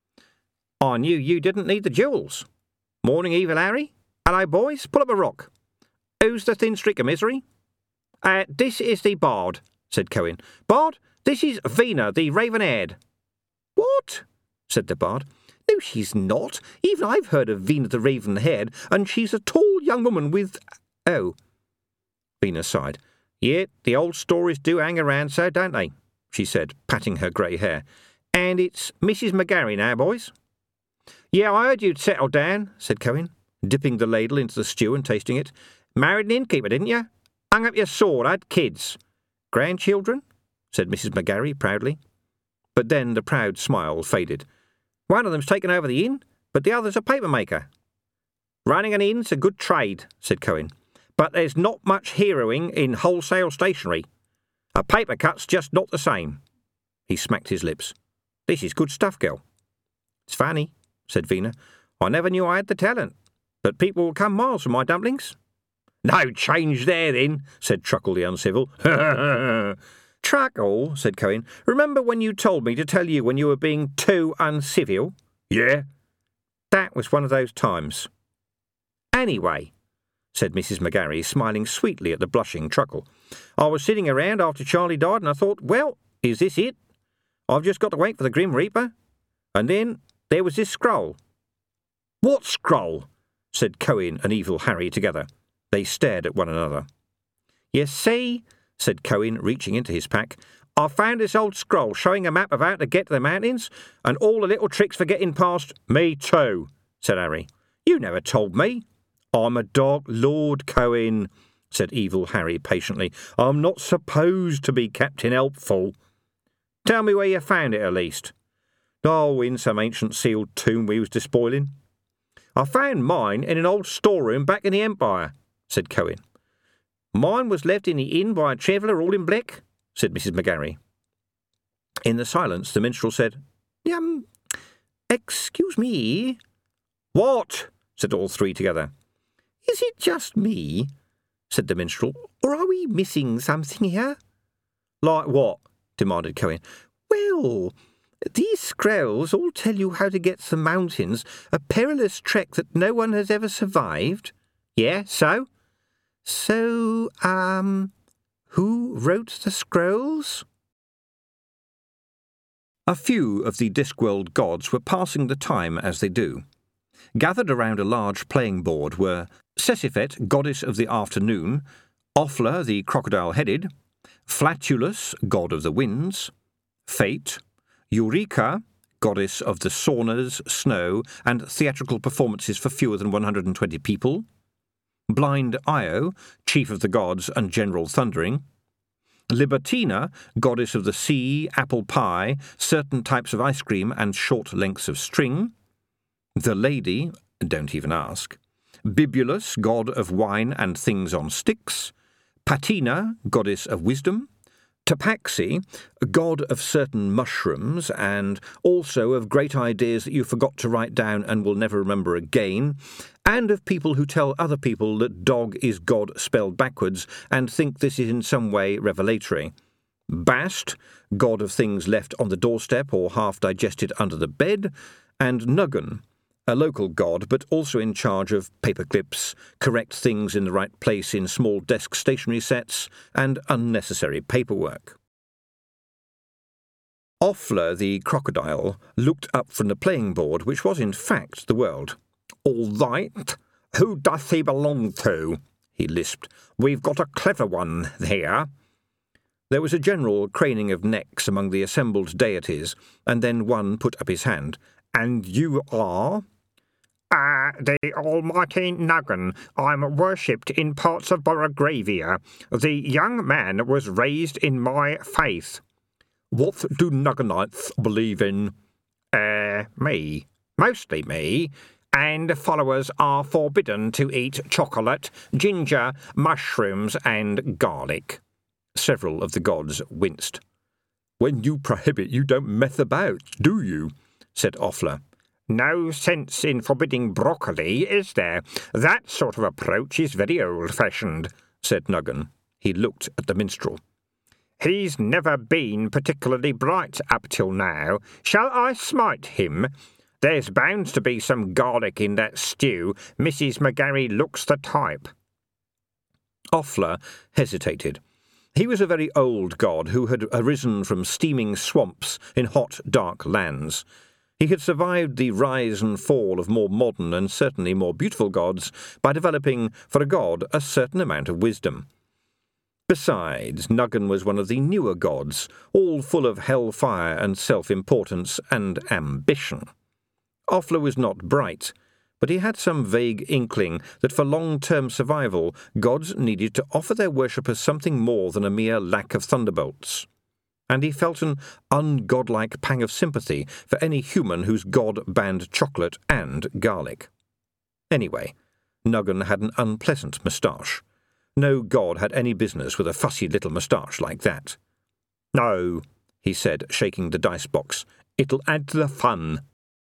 "I knew you didn't need the jewels. Morning, Evil Harry. Hello, boys. Pull up a rock. Who's the thin streak of misery?" This is the bard," said Cohen. "Bard, this is Vina, the raven-haired." "What?" said the bard. "No, she's not. Even I've heard of Vina the raven-haired, and she's a tall young woman with—" "Oh." Vina sighed. "Yet the old stories do hang around so, don't they?" she said, patting her grey hair. "And it's Mrs. McGarry now, boys." "Yeah, I heard you'd settled down," said Cohen, dipping the ladle into the stew and tasting it. "Married an innkeeper, didn't you? Hung up your sword, had kids." "Grandchildren?" said Mrs. McGarry proudly. But then the proud smile faded. "One of them's taken over the inn, but the other's a paper-maker." "Running an inn's a good trade," said Cohen. "But there's not much heroing in wholesale stationery. A paper cut's just not the same." He smacked his lips. "This is good stuff, girl." "It's funny," said Vina. "I never knew I had the talent. But people will come miles for my dumplings." "No change there, then," said Truckle the uncivil. "Truckle," said Cohen, "remember when you told me to tell you when you were being too uncivil?" "Yeah." "That was one of those times." "Anyway," said Mrs. McGarry, smiling sweetly at the blushing Truckle, "I was sitting around after Charlie died, and I thought, well, is this it? I've just got to wait for the Grim Reaper. And then there was this scroll." "What scroll?" said Cohen and Evil Harry together. They stared at one another. "You see," said Cohen, reaching into his pack, "I found this old scroll showing a map of how to get to the mountains, and all the little tricks for getting past—" "Me too," said Harry. "You never told me." "I'm a Dark Lord, Cohen," said Evil Harry patiently. "I'm not supposed to be Captain Helpful." "Tell me where you found it, at least." "Oh, in some ancient sealed tomb we was despoiling." "I found mine in an old storeroom back in the Empire," said Cohen. "Mine was left in the inn by a traveller all in black," said Mrs. McGarry. In the silence the minstrel said, "Excuse me." "What?" said all three together. "Is it just me?" said the minstrel, "or are we missing something here?" "Like what?" demanded Cohen. "Well, these scrolls all tell you how to get to the mountains, a perilous trek that no one has ever survived." "Yeah, so?" "So, who wrote the scrolls?" A few of the Discworld gods were passing the time as they do. Gathered around a large playing board were Sesifet, goddess of the afternoon, Offler, the crocodile-headed, Flatulus, god of the winds, Fate, Eureka, goddess of the saunas, snow, and theatrical performances for fewer than 120 people, Blind Io, chief of the gods and general thundering, Libertina, goddess of the sea, apple pie, certain types of ice cream, and short lengths of string, the Lady, don't even ask, Bibulus, god of wine and things on sticks, Patina, goddess of wisdom, Tapaxi, god of certain mushrooms and also of great ideas that you forgot to write down and will never remember again, and of people who tell other people that dog is God spelled backwards and think this is in some way revelatory. Bast, god of things left on the doorstep or half digested under the bed, and Nuggan, a local god but also in charge of paperclips, correct things in the right place in small desk stationery sets, and unnecessary paperwork. Offler the crocodile looked up from the playing board, which was in fact the world. "All right, who doth he belong to?" he lisped. "We've got a clever one there." There was a general craning of necks among the assembled deities, and then one put up his hand. "And you are?" The almighty Nuggan. I'm worshipped in parts of Borogravia. The young man was raised in my faith." "What do Nugganites believe in?" Me. Mostly me. And followers are forbidden to eat chocolate, ginger, mushrooms, and garlic." Several of the gods winced. "When you prohibit, you don't mess about, do you?" said Offler. "No sense in forbidding broccoli, is there? That sort of approach is very old-fashioned," said Nuggan. He looked at the minstrel. "He's never been particularly bright up till now. Shall I smite him? There's bound to be some garlic in that stew. Mrs. McGarry looks the type." Offler hesitated. He was a very old god who had arisen from steaming swamps in hot, dark lands. He had survived the rise and fall of more modern and certainly more beautiful gods by developing, for a god, a certain amount of wisdom. Besides, Nuggan was one of the newer gods, all full of hellfire and self-importance and ambition. Offler was not bright, but he had some vague inkling that for long-term survival, gods needed to offer their worshippers something more than a mere lack of thunderbolts. And he felt an ungodlike pang of sympathy for any human whose god banned chocolate and garlic. Anyway, Nuggan had an unpleasant moustache. No god had any business with a fussy little moustache like that. "No," he said, shaking the dice box. "It'll add to the fun."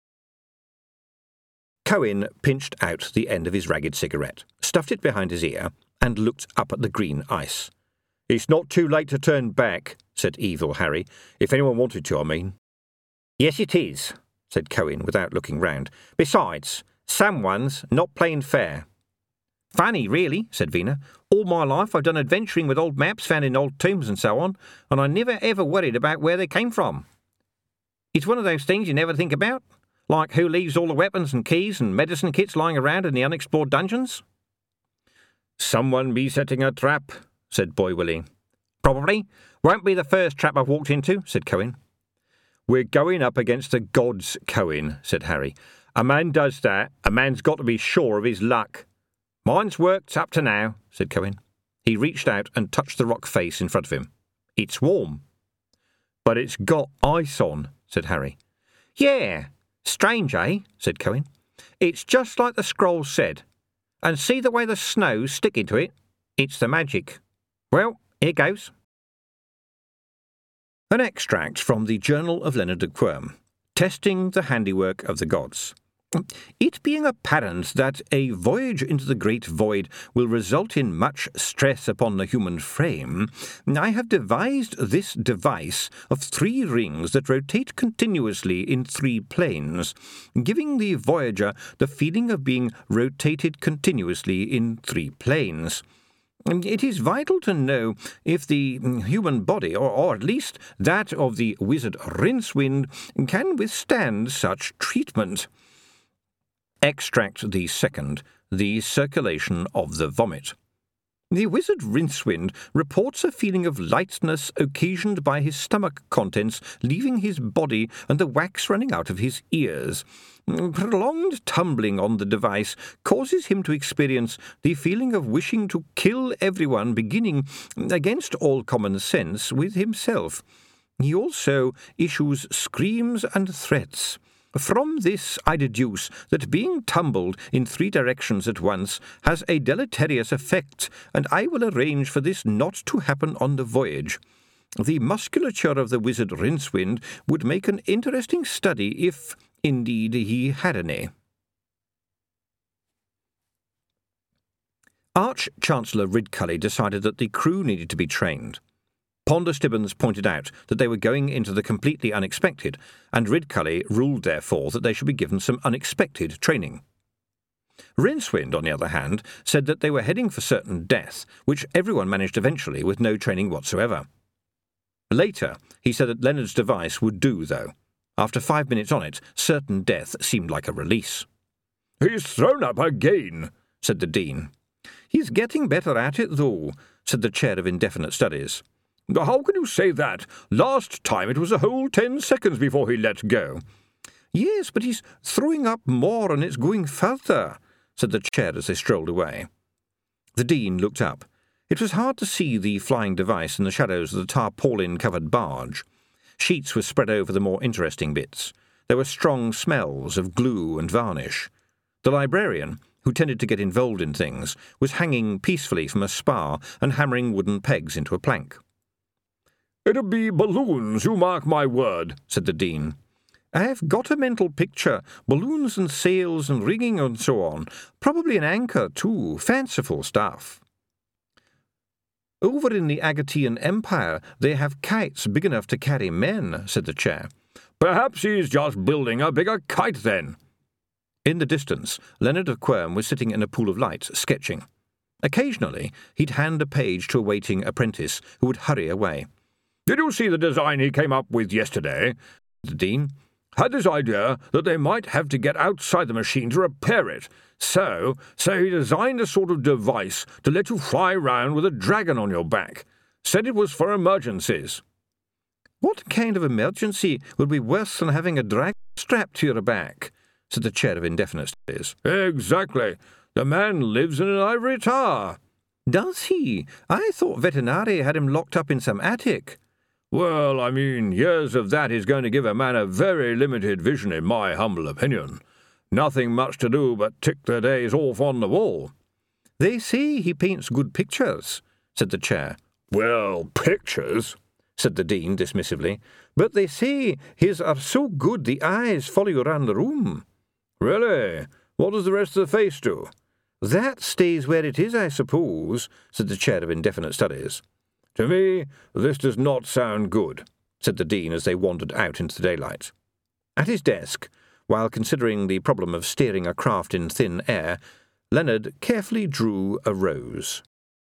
Cohen pinched out the end of his ragged cigarette, stuffed it behind his ear, and looked up at the green ice. "It's not too late to turn back," said Evil Harry. "If anyone wanted to, I mean." "Yes, it is," said Cohen without looking round. "Besides, someone's not playing fair." "Funny, really," said Vina. "All my life I've done adventuring with old maps found in old tombs and so on, and I never ever worried about where they came from. It's one of those things you never think about, like who leaves all the weapons and keys and medicine kits lying around in the unexplored dungeons." "Someone be setting a trap," said Boy Willie. "Probably. Won't be the first trap I've walked into," said Cohen. "We're going up against the gods, Cohen," said Harry. "A man does that, a man's got to be sure of his luck." "Mine's worked up to now," said Cohen. He reached out and touched the rock face in front of him. "It's warm." "But it's got ice on," said Harry. "Yeah. Strange, eh?" said Cohen. "It's just like the scroll said. And see the way the snow's sticking to it? It's the magic. Well, here goes." An extract from the Journal of Leonard de Quirm, testing the handiwork of the gods. "It being apparent that a voyage into the great void will result in much stress upon the human frame, I have devised this device of 3 rings that rotate continuously in 3 planes, giving the voyager the feeling of being rotated continuously in 3 planes. It is vital to know if the human body, or at least that of the wizard Rincewind, can withstand such treatment." Extract the second, the circulation of the vomit. "The wizard Rincewind reports a feeling of lightness occasioned by his stomach contents leaving his body and the wax running out of his ears. Prolonged tumbling on the device causes him to experience the feeling of wishing to kill everyone, beginning, against all common sense, with himself. He also issues screams and threats. From this I deduce that being tumbled in 3 directions at once has a deleterious effect, and I will arrange for this not to happen on the voyage. The musculature of the wizard Rincewind would make an interesting study if, indeed, he had any." Arch-Chancellor Ridcully decided that the crew needed to be trained. Ponder Stibbons pointed out that they were going into the completely unexpected, and Ridcully ruled, therefore, that they should be given some unexpected training. Rincewind, on the other hand, said that they were heading for certain death, which everyone managed eventually with no training whatsoever. Later, he said that Leonard's device would do, though. After 5 minutes on it, certain death seemed like a release. "He's thrown up again," said the Dean. "He's getting better at it, though," said the Chair of Indefinite Studies. How can you say that? Last time it was a whole 10 seconds before he let go. Yes, but he's throwing up more and it's going further, said the chair as they strolled away. The Dean looked up. It was hard to see the flying device in the shadows of the tarpaulin-covered barge. Sheets were spread over the more interesting bits. There were strong smells of glue and varnish. The librarian, who tended to get involved in things, was hanging peacefully from a spar and hammering wooden pegs into a plank. It'll be balloons, you mark my word, said the Dean. I've got a mental picture. Balloons and sails and rigging and so on. Probably an anchor, too. Fanciful stuff. Over in the Agatean Empire, they have kites big enough to carry men, said the chair. Perhaps he's just building a bigger kite, then. In the distance, Leonard of Quirm was sitting in a pool of light, sketching. Occasionally, he'd hand a page to a waiting apprentice who would hurry away. Did you see the design he came up with yesterday? The Dean had this idea that they might have to get outside the machine to repair it. So he designed a sort of device to let you fly round with a dragon on your back. Said it was for emergencies. What kind of emergency would be worse than having a dragon strapped to your back? Said the chair of indefinite studies. Exactly. The man lives in an ivory tower. Does he? I thought Vetinari had him locked up in some attic. Well, I mean, years of that is going to give a man a very limited vision, in my humble opinion. Nothing much to do but tick the days off on the wall. They say he paints good pictures, said the chair. Well, pictures, said the Dean dismissively. But they say his are so good the eyes follow you round the room. Really? What does the rest of the face do? That stays where it is, I suppose, said the chair of indefinite studies. To me, this does not sound good, said the Dean as they wandered out into the daylight. At his desk, while considering the problem of steering a craft in thin air, Leonard carefully drew a rose.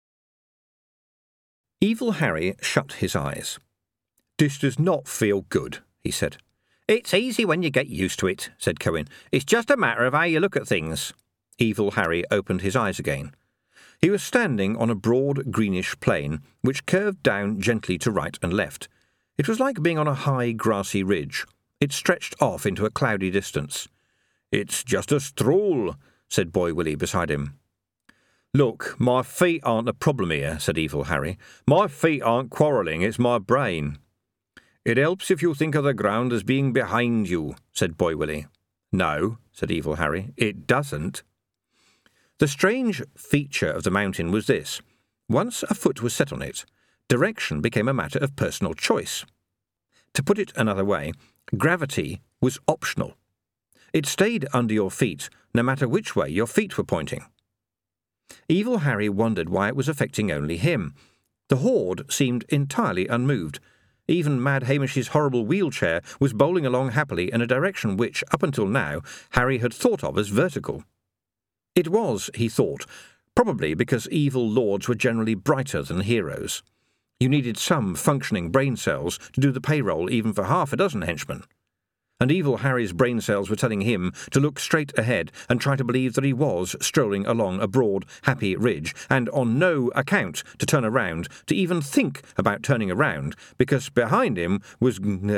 Evil Harry shut his eyes. This does not feel good, he said. It's easy when you get used to it, said Cohen. It's just a matter of how you look at things. Evil Harry opened his eyes again. He was standing on a broad greenish plain, which curved down gently to right and left. It was like being on a high grassy ridge. It stretched off into a cloudy distance. It's just a stroll, said Boy Willie beside him. Look, my feet aren't the problem here, said Evil Harry. My feet aren't quarrelling, it's my brain. It helps if you think of the ground as being behind you, said Boy Willie. No, said Evil Harry, it doesn't. The strange feature of the mountain was this. Once a foot was set on it, direction became a matter of personal choice. To put it another way, gravity was optional. It stayed under your feet, no matter which way your feet were pointing. Evil Harry wondered why it was affecting only him. The horde seemed entirely unmoved. Even Mad Hamish's horrible wheelchair was bowling along happily in a direction which, up until now, Harry had thought of as vertical. It was, he thought, probably because evil lords were generally brighter than heroes. You needed some functioning brain cells to do the payroll even for half a dozen henchmen. And Evil Harry's brain cells were telling him to look straight ahead and try to believe that he was strolling along a broad, happy ridge, and on no account to turn around, to even think about turning around, because behind him was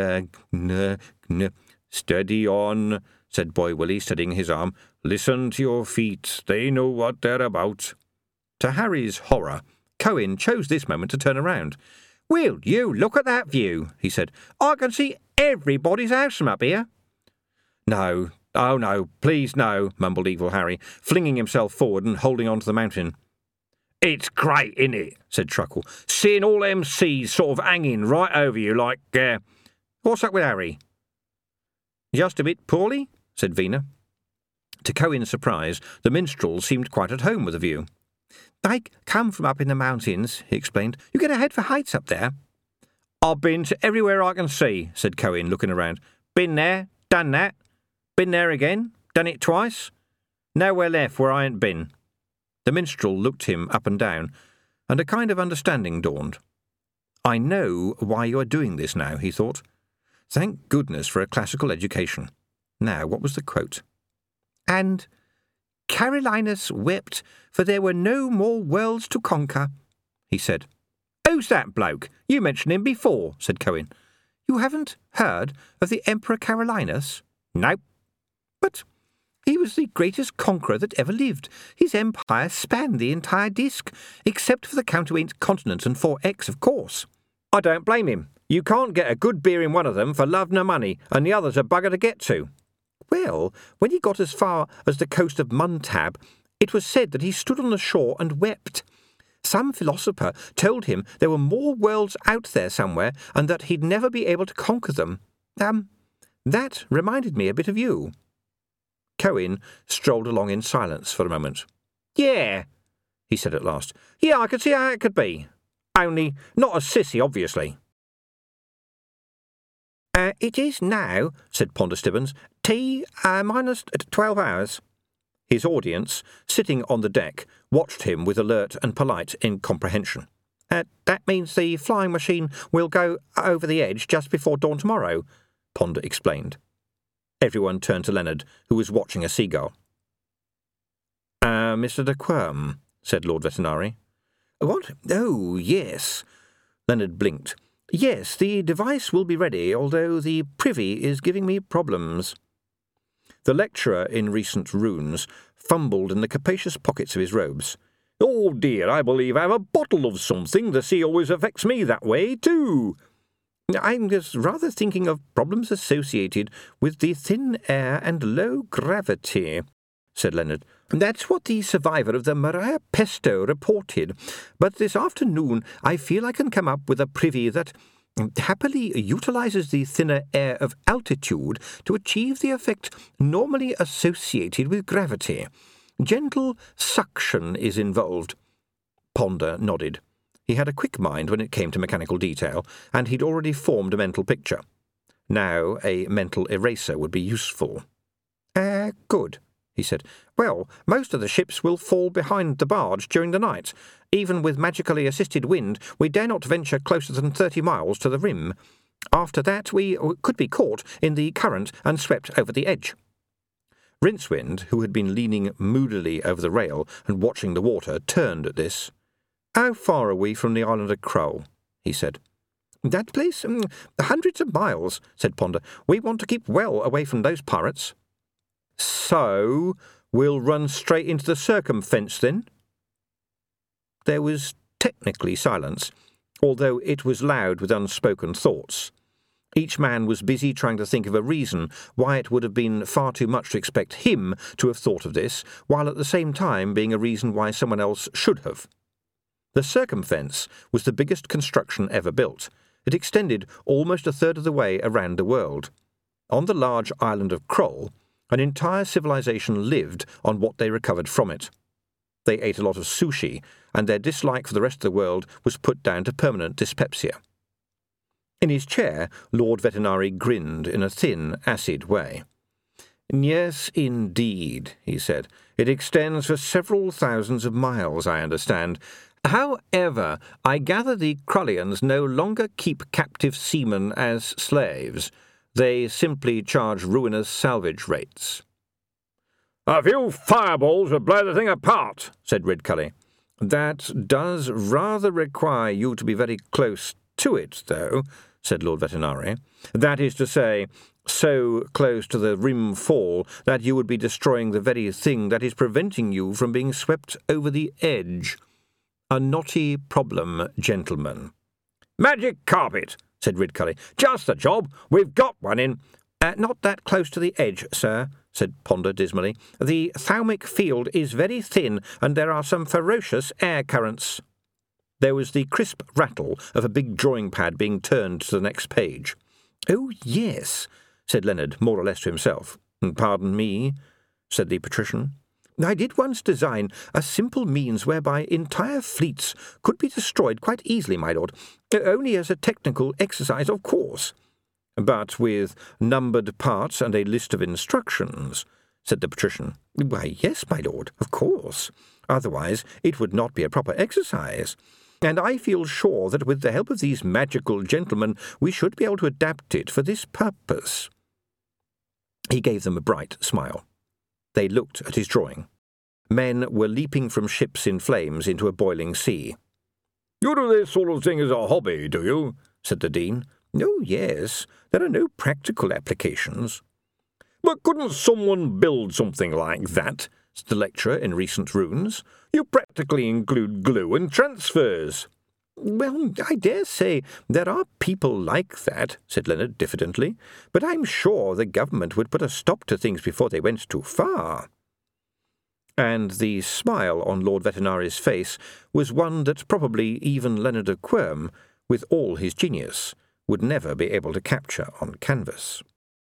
Steady on, said Boy Willie, steadying his arm. Listen to your feet, they know what they're about. To Harry's horror, Cohen chose this moment to turn around. Will you look at that view, he said. I can see everybody's house from up here. No, oh no, please no, mumbled Evil Harry, flinging himself forward and holding on to the mountain. It's great, isn't it, said Truckle, seeing all them seas sort of hanging right over you like, What's up with Harry? Just a bit poorly, said Vina. To Cohen's surprise, the minstrel seemed quite at home with the view. I come from up in the mountains, he explained. You get a head for heights up there. I've been to everywhere I can see, said Cohen, looking around. Been there, done that. Been there again, done it twice. Nowhere left where I ain't been. The minstrel looked him up and down, and a kind of understanding dawned. I know why you are doing this now, he thought. Thank goodness for a classical education. Now, what was the quote? And Carolinus wept, for there were no more worlds to conquer, he said. Who's that bloke? You mentioned him before, said Cohen. You haven't heard of the Emperor Carolinus? No. But he was the greatest conqueror that ever lived. His empire spanned the entire disk, except for the counterweight continents and 4X, of course. I don't blame him. You can't get a good beer in one of them for love nor money, and the other's a bugger to get to. Well, when he got as far as the coast of Muntab, it was said that he stood on the shore and wept. Some philosopher told him there were more worlds out there somewhere, and that he'd never be able to conquer them. That reminded me a bit of you. Cohen strolled along in silence for a moment. Yeah, he said at last. Yeah, I could see how it could be. Only not a sissy, obviously. It is now, said Ponder Stibbons. Tea minus 12 hours. His audience, sitting on the deck, watched him with alert and polite incomprehension. That means the flying machine will go over the edge just before dawn tomorrow, Ponder explained. Everyone turned to Leonard, who was watching a seagull. Mr. de Quirm, said Lord Vetinari. What? Oh, yes. Leonard blinked. Yes, the device will be ready, although the privy is giving me problems. The lecturer in recent runes fumbled in the capacious pockets of his robes. Oh dear, I believe I have a bottle of something. The sea always affects me that way, too. I'm just rather thinking of problems associated with the thin air and low gravity, said Leonard. That's what the survivor of the Maria Pesto reported. But this afternoon I feel I can come up with a privy that happily utilises the thinner air of altitude to achieve the effect normally associated with gravity. Gentle suction is involved. Ponder nodded. He had a quick mind when it came to mechanical detail, and he'd already formed a mental picture. Now a mental eraser would be useful. Good, he said. Well, most of the ships will fall behind the barge during the night. Even with magically assisted wind, we dare not venture closer than 30 miles to the rim. After that, we could be caught in the current and swept over the edge. Rincewind, who had been leaning moodily over the rail and watching the water, turned at this. How far are we from the island of Kroll? He said. That place? Hundreds of miles, said Ponder. We want to keep well away from those pirates. So we'll run straight into the circumfence, then? There was technically silence, although it was loud with unspoken thoughts. Each man was busy trying to think of a reason why it would have been far too much to expect him to have thought of this, while at the same time being a reason why someone else should have. The circumfence was the biggest construction ever built. It extended almost a third of the way around the world. On the large island of Kroll, an entire civilization lived on what they recovered from it. They ate a lot of sushi, and their dislike for the rest of the world was put down to permanent dyspepsia. In his chair, Lord Vetinari grinned in a thin, acid way. Yes, indeed, he said. It extends for several thousands of miles, I understand. However, I gather the Krullians no longer keep captive seamen as slaves. They simply charge ruinous salvage rates. A few fireballs would blow the thing apart, said Ridcully. That does rather require you to be very close to it, though, said Lord Vetinari. That is to say, so close to the rim fall that you would be destroying the very thing that is preventing you from being swept over the edge. A knotty problem, gentlemen. Magic carpet, said Ridcully. Just the job. We've got one in. Not that close to the edge, sir, said Ponder dismally. The thalamic field is very thin, and there are some ferocious air currents. There was the crisp rattle of a big drawing pad being turned to the next page. Oh, yes, said Leonard, more or less to himself. Pardon me, said the patrician. I did once design a simple means whereby entire fleets could be destroyed quite easily, my lord, only as a technical exercise, of course. But with numbered parts and a list of instructions, said the patrician. Why, yes, my lord, of course. Otherwise it would not be a proper exercise. And I feel sure that with the help of these magical gentlemen we should be able to adapt it for this purpose. He gave them a bright smile. They looked at his drawing. Men were leaping from ships in flames into a boiling sea. You do this sort of thing as a hobby, do you?" said the Dean. "Oh, yes. There are no practical applications." "But couldn't someone build something like that?" said the lecturer in recent runes. "You practically include glue and transfers." "Well, I dare say there are people like that," said Leonard diffidently, "but I'm sure the government would put a stop to things before they went too far." And the smile on Lord Vetinari's face was one that probably even Leonard of Quirm, with all his genius, would never be able to capture on canvas.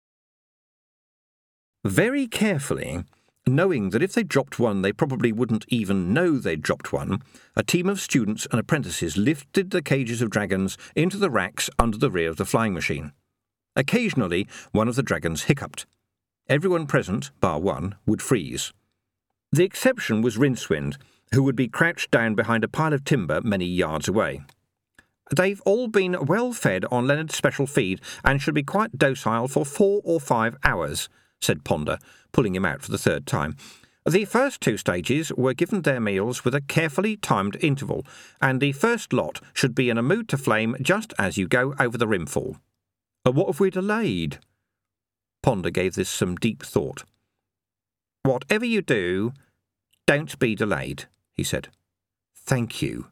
Very carefully, knowing that if they dropped one they probably wouldn't even know they'd dropped one, a team of students and apprentices lifted the cages of dragons into the racks under the rear of the flying machine. Occasionally, one of the dragons hiccuped. Everyone present, bar one, would freeze. The exception was Rincewind, who would be crouched down behind a pile of timber many yards away. "They've all been well fed on Leonard's special feed and should be quite docile for 4 or 5 hours, said Ponder, pulling him out for the third time. "The first 2 stages were given their meals with a carefully timed interval, and the first lot should be in a mood to flame just as you go over the rimfall." "What have we delayed?" Ponder gave this some deep thought. "Whatever you do, don't be delayed," he said. "Thank you."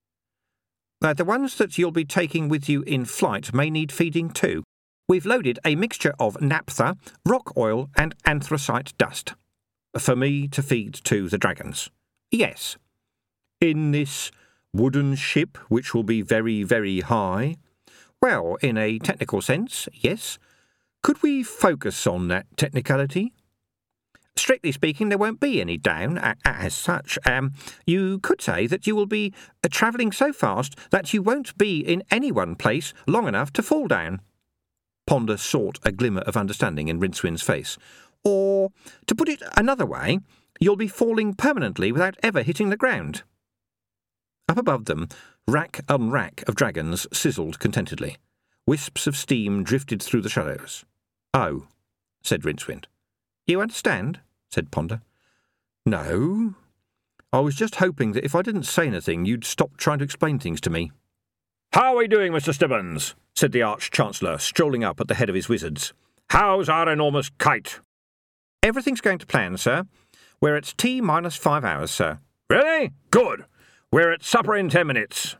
"The ones that you'll be taking with you in flight may need feeding too. We've loaded a mixture of naphtha, rock oil and anthracite dust." "For me to feed to the dragons?" "Yes." "In this wooden ship, which will be very, very high?" "Well, in a technical sense, yes." "Could we focus on that technicality?" "Strictly speaking, there won't be any down, as such. You could say that you will be travelling so fast that you won't be in any one place long enough to fall down." Ponder sought a glimmer of understanding in Rincewind's face. "Or, to put it another way, you'll be falling permanently without ever hitting the ground." Up above them, rack on rack of dragons sizzled contentedly. Wisps of steam drifted through the shadows. "Oh," said Rincewind. "You understand?" said Ponder. "No. I was just hoping that if I didn't say anything, you'd stop trying to explain things to me." "How are we doing, Mr. Stibbons?" said the Arch-Chancellor, strolling up at the head of his wizards. "How's our enormous kite?" "Everything's going to plan, sir. We're at T minus 5 hours, sir." "Really? Good. We're at supper in 10 minutes.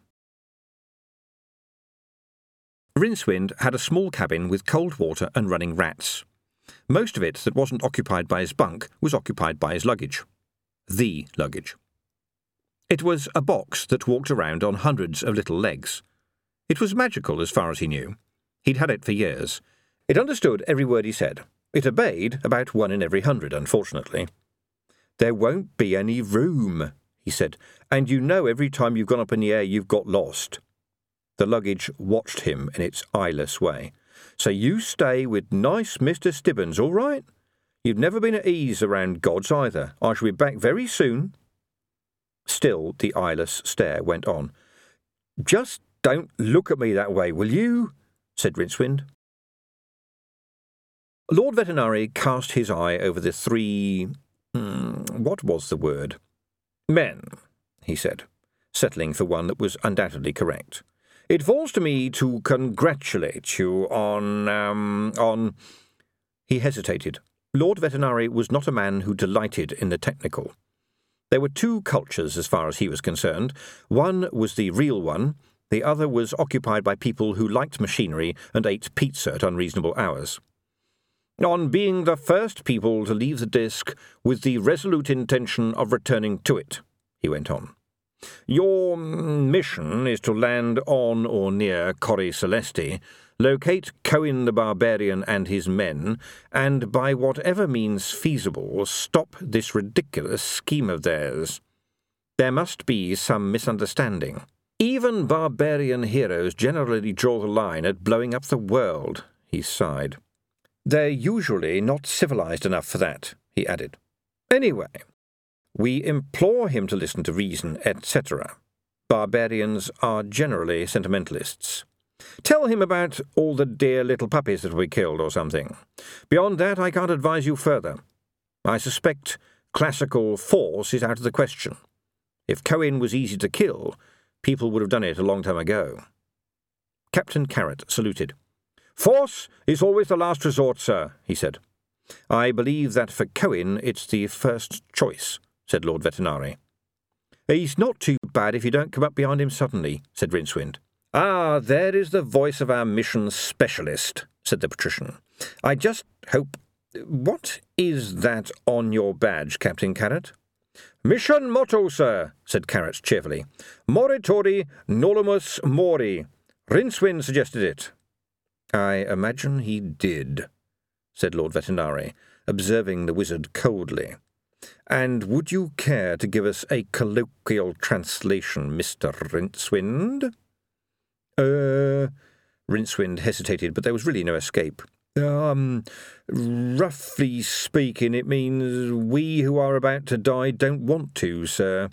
Rincewind had a small cabin with cold water and running rats. Most of it that wasn't occupied by his bunk was occupied by his luggage. The luggage. It was a box that walked around on hundreds of little legs. It was magical as far as he knew. He'd had it for years. It understood every word he said. It obeyed about 1 in every 100, unfortunately. "There won't be any room," he said, "and you know every time you've gone up in the air you've got lost." The luggage watched him in its eyeless way. "So you stay with nice Mr. Stibbons, all right? You've never been at ease around gods either. I shall be back very soon." Still the eyeless stare went on. "Just don't look at me that way, will you?" said Rincewind. Lord Vetinari cast his eye over the 3... what was the word? "Men," he said, settling for one that was undoubtedly correct. "It falls to me to congratulate you on... He hesitated. Lord Vetinari was not a man who delighted in the technical. There were 2 cultures as far as he was concerned. One was the real one, the other was occupied by people who liked machinery and ate pizza at unreasonable hours. "On being the first people to leave the disk with the resolute intention of returning to it," he went on. "Your mission is to land on or near Corrie Celesti, locate Cohen the Barbarian and his men, and by whatever means feasible stop this ridiculous scheme of theirs. There must be some misunderstanding. Even barbarian heroes generally draw the line at blowing up the world," he sighed. "They're usually not civilized enough for that," he added. "Anyway, we implore him to listen to reason, etc. Barbarians are generally sentimentalists. Tell him about all the dear little puppies that we killed or something. Beyond that, I can't advise you further. I suspect classical force is out of the question. If Cohen was easy to kill, People would have done it a long time ago. Captain Carrot saluted. "Force is always the last resort, sir," he said. "I believe that for Cohen it's the first choice," said Lord Vetinari. "He's not too bad if you don't come up behind him suddenly," said Rincewind. "Ah, there is the voice of our mission specialist," said the patrician. "I just hope... What is that on your badge, Captain Carrot?" "Mission motto, sir," said Carrot cheerfully. "Moritori nolumus mori. Rincewind suggested it." "I imagine he did," said Lord Vetinari, observing the wizard coldly. "And would you care to give us a colloquial translation, Mr. Rincewind?" Rincewind hesitated, but there was really no escape. Roughly speaking, it means we who are about to die don't want to, sir."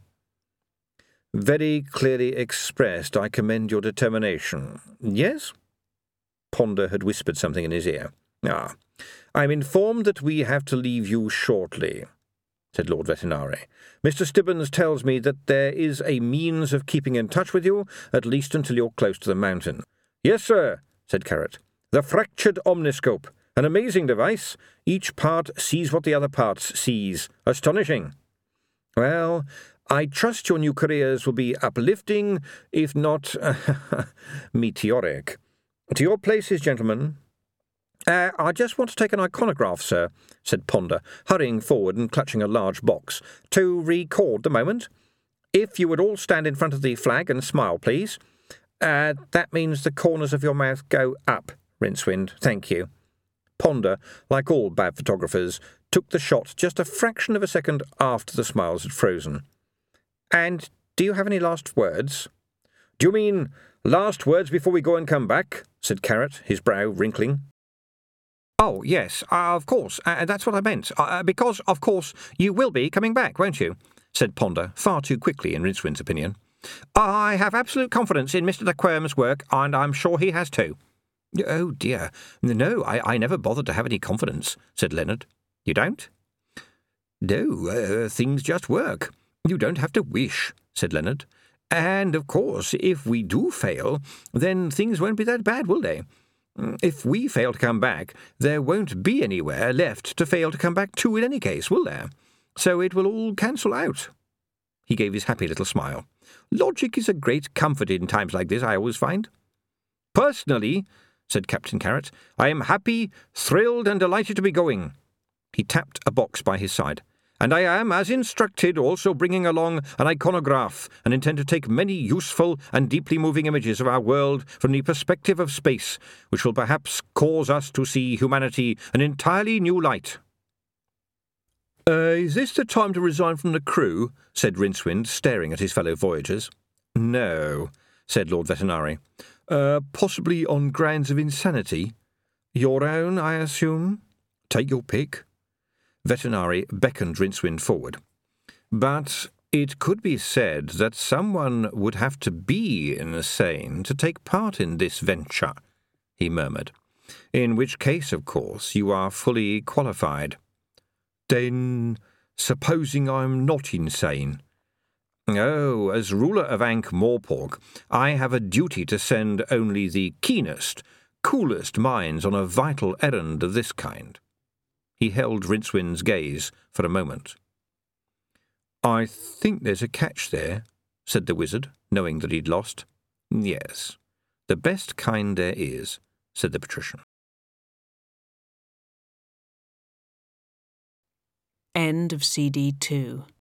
"Very clearly expressed. I commend your determination." "Yes?" Ponder had whispered something in his ear. "I'm informed that we have to leave you shortly," said Lord Vetinari. "Mr. Stibbons tells me that there is a means of keeping in touch with you, at least until you're close to the mountain." "Yes, sir," said Carrot. "The fractured omniscope. An amazing device. Each part sees what the other parts sees. Astonishing. Well, I trust your new careers will be uplifting, if not meteoric. To your places, gentlemen." "I just want to take an iconograph, sir," said Ponder, hurrying forward and clutching a large box, "to record the moment. If you would all stand in front of the flag and smile, please. That means the corners of your mouth go up, Rincewind. Thank you." Ponder, like all bad photographers, took the shot just a fraction of a second after the smiles had frozen. "And do you have any last words?" "Do you mean last words before we go and come back?" said Carrot, his brow wrinkling. "Oh, yes, of course, that's what I meant. Because, of course, you will be coming back, won't you?" said Ponder, far too quickly in Rincewind's opinion. "I have absolute confidence in Mr. de Quirm's work, and I'm sure he has too." "Oh, dear. No, I never bothered to have any confidence," said Leonard. "You don't?" "No, things just work. You don't have to wish," said Leonard. "And, of course, if we do fail, then things won't be that bad, will they? If we fail to come back, there won't be anywhere left to fail to come back to in any case, will there? So it will all cancel out." He gave his happy little smile. "Logic is a great comfort in times like this, I always find." "Personally," said Captain Carrot, "I am happy, thrilled, and delighted to be going." He tapped a box by his side. "And I am, as instructed, also bringing along an iconograph, and intend to take many useful and deeply moving images of our world from the perspective of space, which will perhaps cause us to see humanity in an entirely new light." "Is this the time to resign from the crew?" said Rincewind, staring at his fellow voyagers. "No," said Lord Vetinari. "Possibly on grounds of insanity? Your own, I assume? Take your pick." Vetinari beckoned Rincewind forward. "But it could be said that someone would have to be insane to take part in this venture," he murmured. "In which case, of course, you are fully qualified." "Then, supposing I'm not insane?" "Oh, as ruler of Ankh-Morpork, I have a duty to send only the keenest, coolest minds on a vital errand of this kind." He held Rincewind's gaze for a moment. "I think there's a catch there," said the wizard, knowing that he'd lost. "Yes, the best kind there is," said the patrician. End of CD 2.